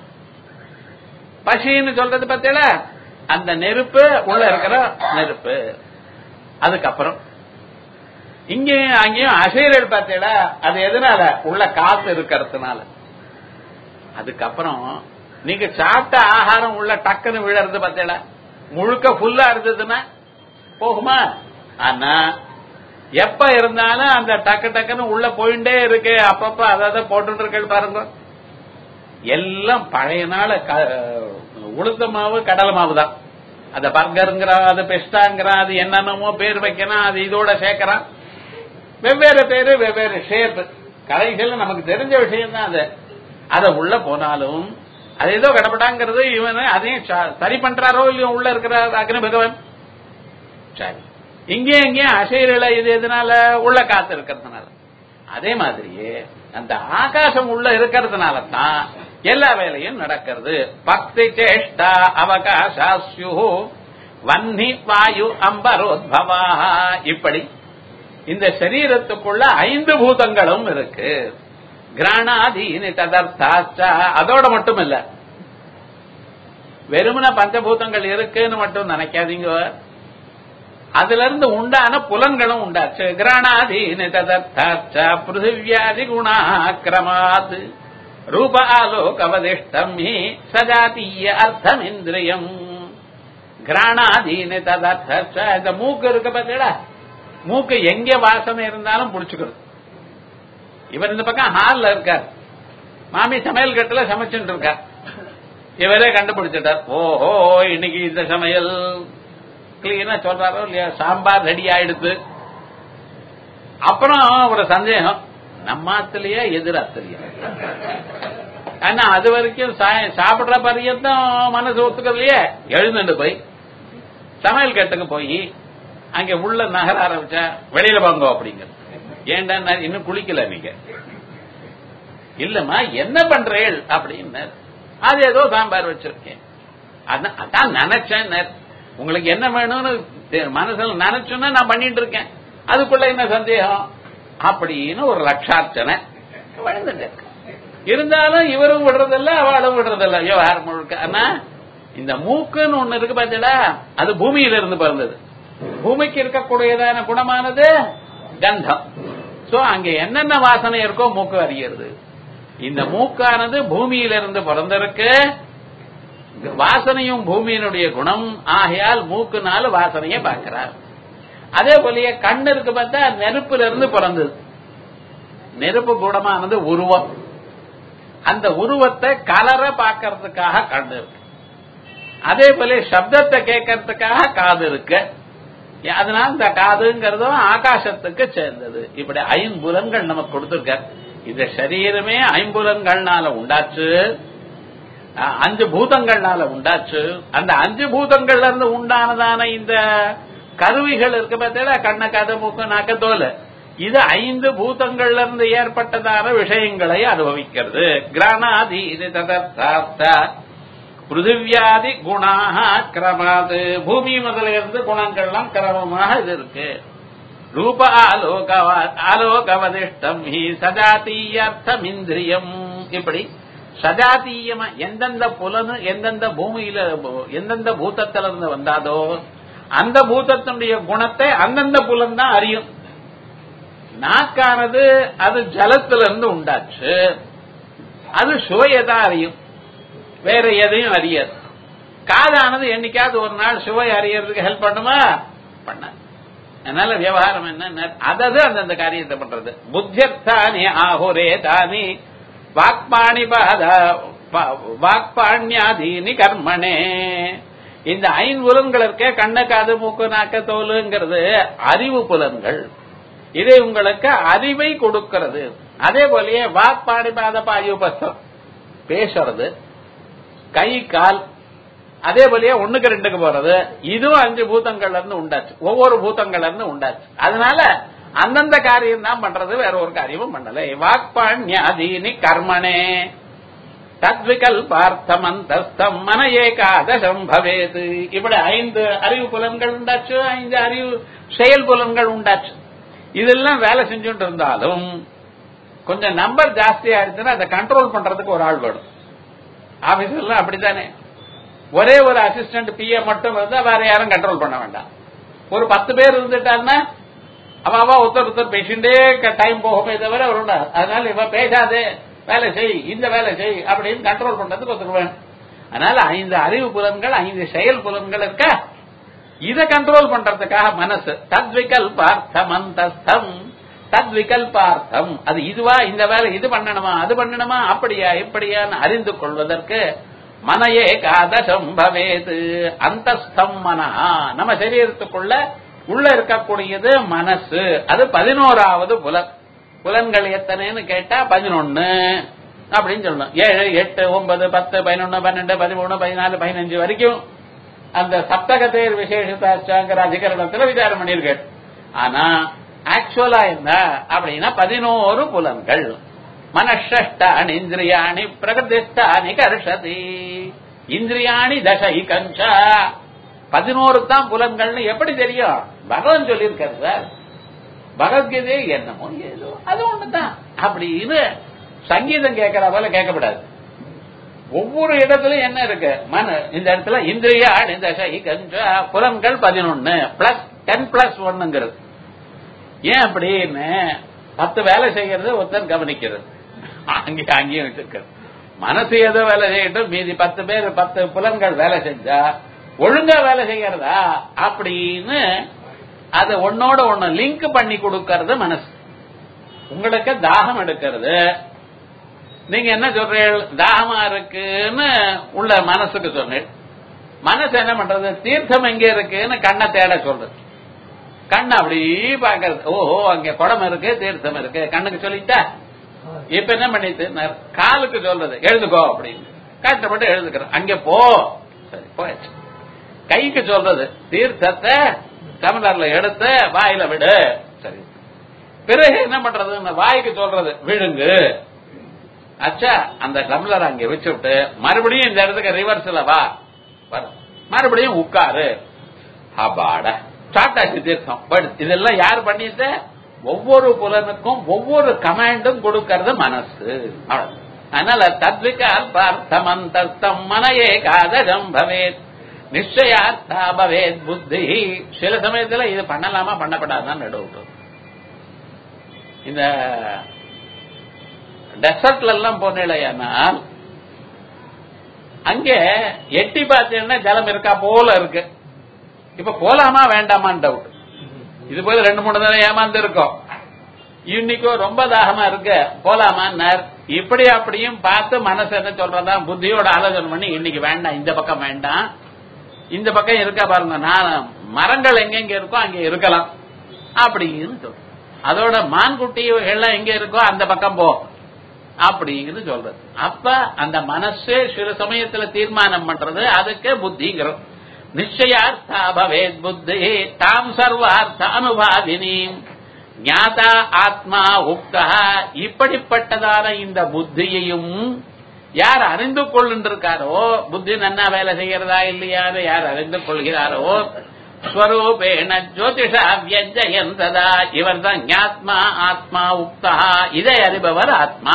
பசின்னு சொல்றது பார்த்தீங்களா, அந்த நெருப்பு உள்ள இருக்கிற நெருப்பு. அதுக்கப்புறம் இங்கேயும் அங்கேயும் அசைரல் பார்த்தீங்களா, அது எதனால? உள்ள காத்து இருக்கிறதுனால. அதுக்கப்புறம் நீங்க சாப்பிட்ட ஆகாரம் உள்ள டக்குன்னு விழறது பார்த்தீங்களா, முழுக்க ஃபுல்லா இருந்ததுன்னா போகுமா? ஆனா எப்ப இருந்தாலும் அந்த டக்கு டக்குன்னு உள்ள போயிட்டே இருக்கு. அப்பப்ப அதாவது போட்டு இருக்க பாருங்க, எல்லாம் பழைய நாள் உளுத்த மாவு கடலை மாவு தான். அந்த பர்கருங்கிறான், அது பெஸ்டாங்கிறான், அது என்னென்னமோ பேர் வைக்கிறான், அது இதோட சேர்க்கிறான், வெவ்வேறு பேரு வெவ்வேறு ஷேப். கடைகள் நமக்கு தெரிஞ்ச விஷயம் தான் அது. அதை உள்ள போனாலும் அது ஏதோ கடப்படாங்கிறது இவன் அதையும் சரி பண்றாரோ இல்லையோ உள்ள இருக்கிற அக்னி பகவான். சரி, இங்கேயும் இங்கேயும் அசைரல, இது எதனால? உள்ள காத்து இருக்கிறதுனால. அதே மாதிரியே அந்த ஆகாசம் உள்ள இருக்கிறதுனால தான் எல்லா வேலையும் நடக்கிறது. பக்தி சேஷ்டா அவகாசாஸ்யு வன்னி வாயு அம்பரோத்பவா. இப்படி இந்த சரீரத்துக்குள்ள 5 பூதங்களும் இருக்கு. கிராணாதீனி ததர்த்தாச்ச. அதோட மட்டும் இல்ல, வெறுமன பஞ்சபூதங்கள் இருக்குன்னு மட்டும் நினைக்காதீங்க, அதுல இருந்து உண்டான புலன்களும் உண்டாச்சு. கிராணாதீனி ததர்த்தாச்ச பிருத்திவியாதி குணாக்கிரமாத் ரூப ஆலோகவதிஷ்டம் ஹி சஜாதீய அர்த்தம் இந்திரியம். கிராணாதீனி ததர்த்தாச்ச. இந்த மூக்கு இருக்கு பார்த்தீங்களா, மூக்கு எங்க வாசனை இருந்தாலும் புடிச்சுக்கிறது. இவர் இந்த பக்கம் ஹால்ல இருக்கார், மாமி சமையல் கட்டுல சமைச்சுட்டு இருக்கார். இவரே கண்டுபிடிச்சிட்டார். ஓஹோ, இன்னைக்கு இந்த சமையல் கிளீனா சொல்றாரோ இல்லையா, சாம்பார் ரெடி ஆயிடுது. அப்புறம் ஒரு சந்தேகம், நம்ம ஆத்திலேயே எதிராத்திலையா? ஆனா அது வரைக்கும் சாப்பிடுற பரியத்தான் மனசு ஒத்துக்கலையே. எழுந்துட்டு போய் சமையல் கட்டுக்கு போய் அங்க உள்ள நகர ஆரம்பிச்சா வெளியில வாங்க அப்படிங்க. ஏன்டா இன்னும் குளிக்கல நீங்க? இல்லம்மா என்ன பண்றேள் அப்படின்னு. அது ஏதோ சாம்பார் வச்சிருக்கேன், அதான் நினைச்சேன். உங்களுக்கு என்ன வேணும்னு மனசுல நினைச்சோன்னா நான் பண்ணிட்டு இருக்கேன், அதுக்குள்ள என்ன சந்தேகம் அப்படின்னு ஒரு லட்சார்ச்சனை வளர்ந்துட்டு இருந்தாலும் இவரும் விடுறதில்ல, அவளும் விடுறதில்ல விவகாரம் முழுக்க. ஆனா இந்த மூக்குன்னு ஒண்ணு இருக்கு பார்த்தீங்களா, அது பூமியில இருந்து பிறந்தது. பூமிக்கு இருக்கக்கூடியதான குணமானது கந்தம். சோ அங்க என்னென்ன வாசனை இருக்கோ மூக்கு அறியறது. இந்த மூக்கானது பூமியிலிருந்து பிறந்திருக்கு, வாசனையும் பூமியினுடைய குணம். ஆகையால் மூக்குனால வாசனையை பார்க்கிறார். அதே போலயே கண்ணு இருக்கு பார்த்தா நெருப்புல இருந்து பிறந்தது. நெருப்பு குணமானது உருவம். அந்த உருவத்தை கலரை பார்க்கறதுக்காக கண்ணு இருக்கு. அதே போல சப்தத்தை கேட்கறதுக்காக காது இருக்கு. அதனால இந்த காதுங்கிறதும் ஆகாசத்துக்கு சேர்ந்தது. இப்படி ஐம்புலன்கள் நமக்கு கொடுத்திருக்க. இந்த சரீரமே ஐம்புலன்கள்னால உண்டாச்சு, 5 பூதங்கள்னால உண்டாச்சு. அந்த 5 பூதங்கள்ல இருந்து உண்டானதான இந்த கருவிகள் இருக்கு பார்த்தீங்களா, கண்ண காது மூக்கு நாக்கு தோல், இது 5 பூதங்கள்ல இருந்து ஏற்பட்டதான விஷயங்களை அனுபவிக்கிறது. கிராணாதி இது ததர்த்தார்த்த பிருத்திவியாதி குணாக கிரமாது, பூமி முதல இருந்து குணங்கள்லாம் கிரமமாக இது இருக்கு. ரூப ஆலோகவதிஷ்டம் ஹி சஜாத்தீயர்த்தம் இந்திரியம். இப்படி சஜாத்தீயமா எந்தெந்த புலனு எந்தெந்த பூமியில எந்தெந்த பூதத்தில இருந்து வந்தாதோ அந்த பூதத்தினுடைய குணத்தை அந்தந்த புலன் தான் அறியும். நாக்கானது அது ஜலத்திலிருந்து உண்டாச்சு, அது சுவையதான் அறியும், வேற எதையும் அறியாது. காதானது என்னைக்காவது ஒரு நாள் சுவை அறியறதுக்கு ஹெல்ப் பண்ணுமா? பண்ண. அதனால விவகாரம் என்ன, அதாவது அந்தந்த காரியத்தை பண்றது. புத்தியர்த்தானி ஆஹுரே தானி வாக்பாண்யாதீனி கர்மனே. இந்த 5 புலன்கள் இருக்க, கண்ணு காது மூக்கு நாக்க தோலுங்கிறது அறிவு புலன்கள். இது உங்களுக்கு அறிவை கொடுக்கிறது. அதே போலயே வாக்பாணிபாத பாயுபஸ்தம் பேசுறது, கை கால், அதே போலயே 1க்கு 2க்கு போறது, இதுவும் 5 பூதங்கள்ல இருந்து உண்டாச்சு, ஒவ்வொரு பூதங்கள்ல இருந்து உண்டாச்சு. அதனால அந்தந்த காரியம் தான் பண்றது, வேற ஒரு காரியமும் பண்ணல. வாக்பாண்யாதீனி கர்மனே தத்விகல்பார்த்தமந்தஸ்தம் மன ஏகாதசம் பவேது. இப்படி 5 அறிவு புலன்கள் உண்டாச்சு, 5 அறிவு செயல் புலன்கள் உண்டாச்சு. இதெல்லாம் வேலை செஞ்சுட்டு இருந்தாலும் கொஞ்சம் நம்பர் ஜாஸ்தி ஆயிடுச்சுன்னா அதை கண்ட்ரோல் பண்றதுக்கு ஒரு ஆள் வேணும். ஆபீஸ்ல அப்படித்தானே, ஒரே ஒரு அசிஸ்டன்ட் பிஏ மட்டும் இருந்தா வேற யாரும் கண்ட்ரோல் பண்ண வேண்டாம். ஒரு 10 பேர் இருந்துட்டாருன்னா அவ ஒருத்தர் பேசிண்டே டைம் போகவே தவிர வருண்டா. அதனால இவ பேசாதே, வேலை செய், இந்த வேலை செய் அப்படின்னு கண்ட்ரோல் பண்றதுக்கு ஒருத்தர் வேணும். அதனால 5 அறிவு புலன்கள் 5 செயல் புலன்கள் இருக்க, இதை கண்ட்ரோல் பண்றதுக்காக மனசு. தத்விகல்பார்த்தமந்தஸ்தம், தத்விகல்பார்த்தம் அது இதுவா, இந்த வேலை இது பண்ணணுமா அது பண்ணணுமா அப்படியா இப்படியான்னு அறிந்து கொள்வதற்கு மன ஏகாதசம் பவேது. அந்தஸ்தம் மனஹா, நம்ம சரீரத்துக்குள்ள உள்ள இருக்கக்கூடியது மனசு. அது 11வது புலன். புலன்கள் எத்தனைன்னு கேட்டா 11 அப்படின்னு சொல்லணும். 7, 8, 9, 10, 11, 12, 13, 14, 15 வரைக்கும் அந்த சப்தகதேர் விசேஷதாச்சாங்கிற அதிகரணத்துல விசாரம் பண்ணியிருக்கேன். ஆனா ஆக்சுவலா என்ன அப்படின்னா 11 புலன்கள். மனஷ்டானி இந்திரியாணி பிரகிருதிஸ்தானி கர்ஷதி இந்திரியாணி தசைகஞ்ச. 11 தான் புலன்கள்னு எப்படி தெரியும்? பகவான் சொல்லியிருக்காரு சார். பகவத்கீதை என்னமோ ஏதோ அது ஒண்ணுதான் அப்படின்னு சங்கீதம் கேட்கற போல கேட்கப்படாது. ஒவ்வொரு இடத்துலயும் என்ன இருக்கு? இந்த இடத்துல இந்திரியாணி தசைகஞ்ச புலன்கள் 11 பிளஸ் 10+1ங்கிறது. ஏன் அப்படின்னு 10 வேலை செய்யறது ஒருத்தர் கவனிக்கிறது, அங்கேயும் வச்சிருக்கிறது. மனசு ஏதோ வேலை செய்யட்டும், மீதி 10 பேர் 10 புலன்கள் வேலை செஞ்சா ஒழுங்கா வேலை செய்யறதா அப்படின்னு அதை ஒன்னோட ஒண்ணு லிங்க் பண்ணி கொடுக்கறது மனசு. உங்களுக்கு தாகம் எடுக்கிறது, நீங்க என்ன சொல்றீங்க? தாகமா இருக்குன்னு உள்ள மனசுக்கு சொன்னேன். மனசு என்ன பண்றது? தீர்த்தம் எங்க இருக்குன்னு கண்ணை தேட சொல்றது. கண்ணு அப்படி பாக்குறது. ஓஹோ, அங்க குடம் இருக்கு, தீர்த்தம் இருக்கு. கண்ணுக்கு சொல்லிட்டா இப்ப என்ன பண்ணிட்டு காலுக்கு சொல்றது எழுதுக்கோ அப்படின்னு. கஷ்டப்பட்டு எழுதுக்கிறேன். அங்க போ, சரி போயாச்சு. கைக்கு சொல்றது தீர்த்தத்தை டம்ளர்ல எடுத்து வாயில விடு, சரி. பிறகு என்ன பண்றது? வாய்க்கு சொல்றது விழுங்கு. அச்சா, அந்த டம்ளர் அங்க வச்சுட்டு மறுபடியும் இந்த இடத்துக்கு ரிவர்ஸ்ல வா, மறுபடியும் உட்காரு. அபாட சாட்டாச்சு தீர்த்தம். பட் இதெல்லாம் யார் பண்ணிட்டு? ஒவ்வொரு புலனுக்கும் ஒவ்வொரு கமாண்டும் கொடுக்கறது மனசு. அதனால தத்விகால் பார்த்தமந்தம் மனையே காதகம் பவேத் நிச்சயார்த்தா பவேத் புத்தி. சில சமயத்துல இது பண்ணலாமா பண்ணப்படாதான் நடுவுட்டு. இந்த டெசர்ட்ல எல்லாம் போனேனால் அங்கே எட்டி பார்த்தீங்கன்னா ஜலம் இருக்கா போல இருக்கு. இப்ப போலாமா வேண்டாமான்னு டவுட். இது போல 2-3 தடவை ஏமாந்து இருக்கோம். இன்னைக்கோ ரொம்ப தாகமா இருக்கு, போலாமான்னார். இப்படி அப்படியும் பார்த்து மனசு என்ன சொல்றதா புத்தியோட ஆலோசனை பண்ணி இன்னைக்கு வேண்டாம், இந்த பக்கம் வேண்டாம், இந்த பக்கம் இருக்கா பாருங்க, நான் மரங்கள் எங்கெங்க இருக்கோ அங்க இருக்கலாம் அப்படின்னு சொல்றேன். அதோட மான்குட்டி எல்லாம் எங்க இருக்கோ அந்த பக்கம் போ அப்படிங்கிறது சொல்றது. அப்ப அந்த மனசு சில சமயத்துல தீர்மானம் பண்றது, அதுக்கு புத்திங்கிறோம். நிச்சயார்த்தா பவேத் புத்தி தாம் சர்வார்த்த அனுபாதினி ஞாதா ஆத்மா உக்தா. இப்படிப்பட்டதான இந்த புத்தியையும் யார் அறிந்து கொள்ளுன்றிருக்காரோ, புத்தி நன்னா வேலை செய்கிறதா இல்லையான்னு யார் அறிந்து கொள்கிறாரோ, ஸ்வரூபேண ஜோதிஷா வியஞ்சயன் சதா. இவர் தான் ஞாத்மா ஆத்மா உக்தா. இதை அறிபவர் ஆத்மா.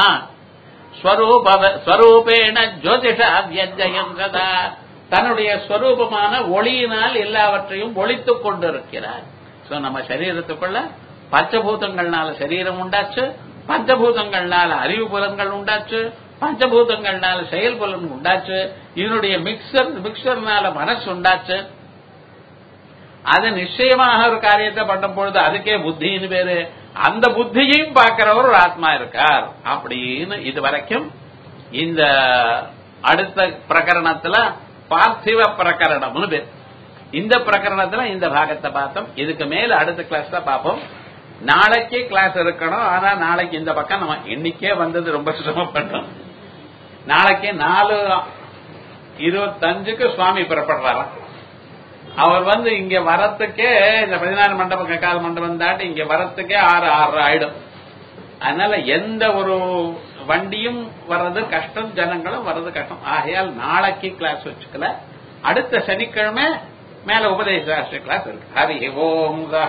ஸ்வரூபேண ஜோதிஷா வியஞ்சயன் சதா. தன்னுடைய ஸ்வரூபமான ஒளியினால் எல்லாவற்றையும் ஒளித்துக் கொண்டிருக்கிறார். நம்ம சரீரத்துக்குள்ள பஞ்சபூதங்கள்னால சரீரம் உண்டாச்சு, பஞ்சபூதங்கள்னால அறிவு புலன்கள் உண்டாச்சு, பஞ்சபூதங்கள்னால செயல் புலன் உண்டாச்சு, இதனுடைய மிக்சர்னால மனசு உண்டாச்சு. அது நிச்சயமாக ஒரு காரியத்தை பண்ணும் பொழுது அதுக்கே புத்தின்னு பேரு. அந்த புத்தியையும் பார்க்கிறவர் ஒரு ஆத்மா இருக்கார் அப்படின்னு இதுவரைக்கும் இந்த அடுத்த பிரகரணத்துல பார்த்திவ பிரகரணம்னு பேர். இந்த பிரகரணத்துல இந்த பாகத்தை பார்த்தோம். இதுக்கு மேல அடுத்த கிளாஸ்ல பார்ப்போம். நாளைக்கே கிளாஸ் இருக்கணும். ஆனா நாளைக்கு இந்த பக்கம் நம்ம இன்னைக்கே வந்தது ரொம்ப சிரமப்பட்டோம். நாளைக்கு 4:25 சுவாமி புறப்படுறாராம். அவர் இங்க வரத்துக்கே இந்த 14 மண்டபம் கக்கால் மண்டபம் தாண்டி இங்க வரத்துக்கே 6:30 ஆயிடும். அதனால எந்த ஒரு வண்டியும் வர்றது கஷ்டம், ஜனங்களும் வர்றது கஷ்டம். ஆகையால் நாளைக்கு கிளாஸ் வச்சுக்கல. அடுத்த சனிக்கிழமை மேல உபதேச கிளாஸ் இருக்கு. ஹரி ஓம்.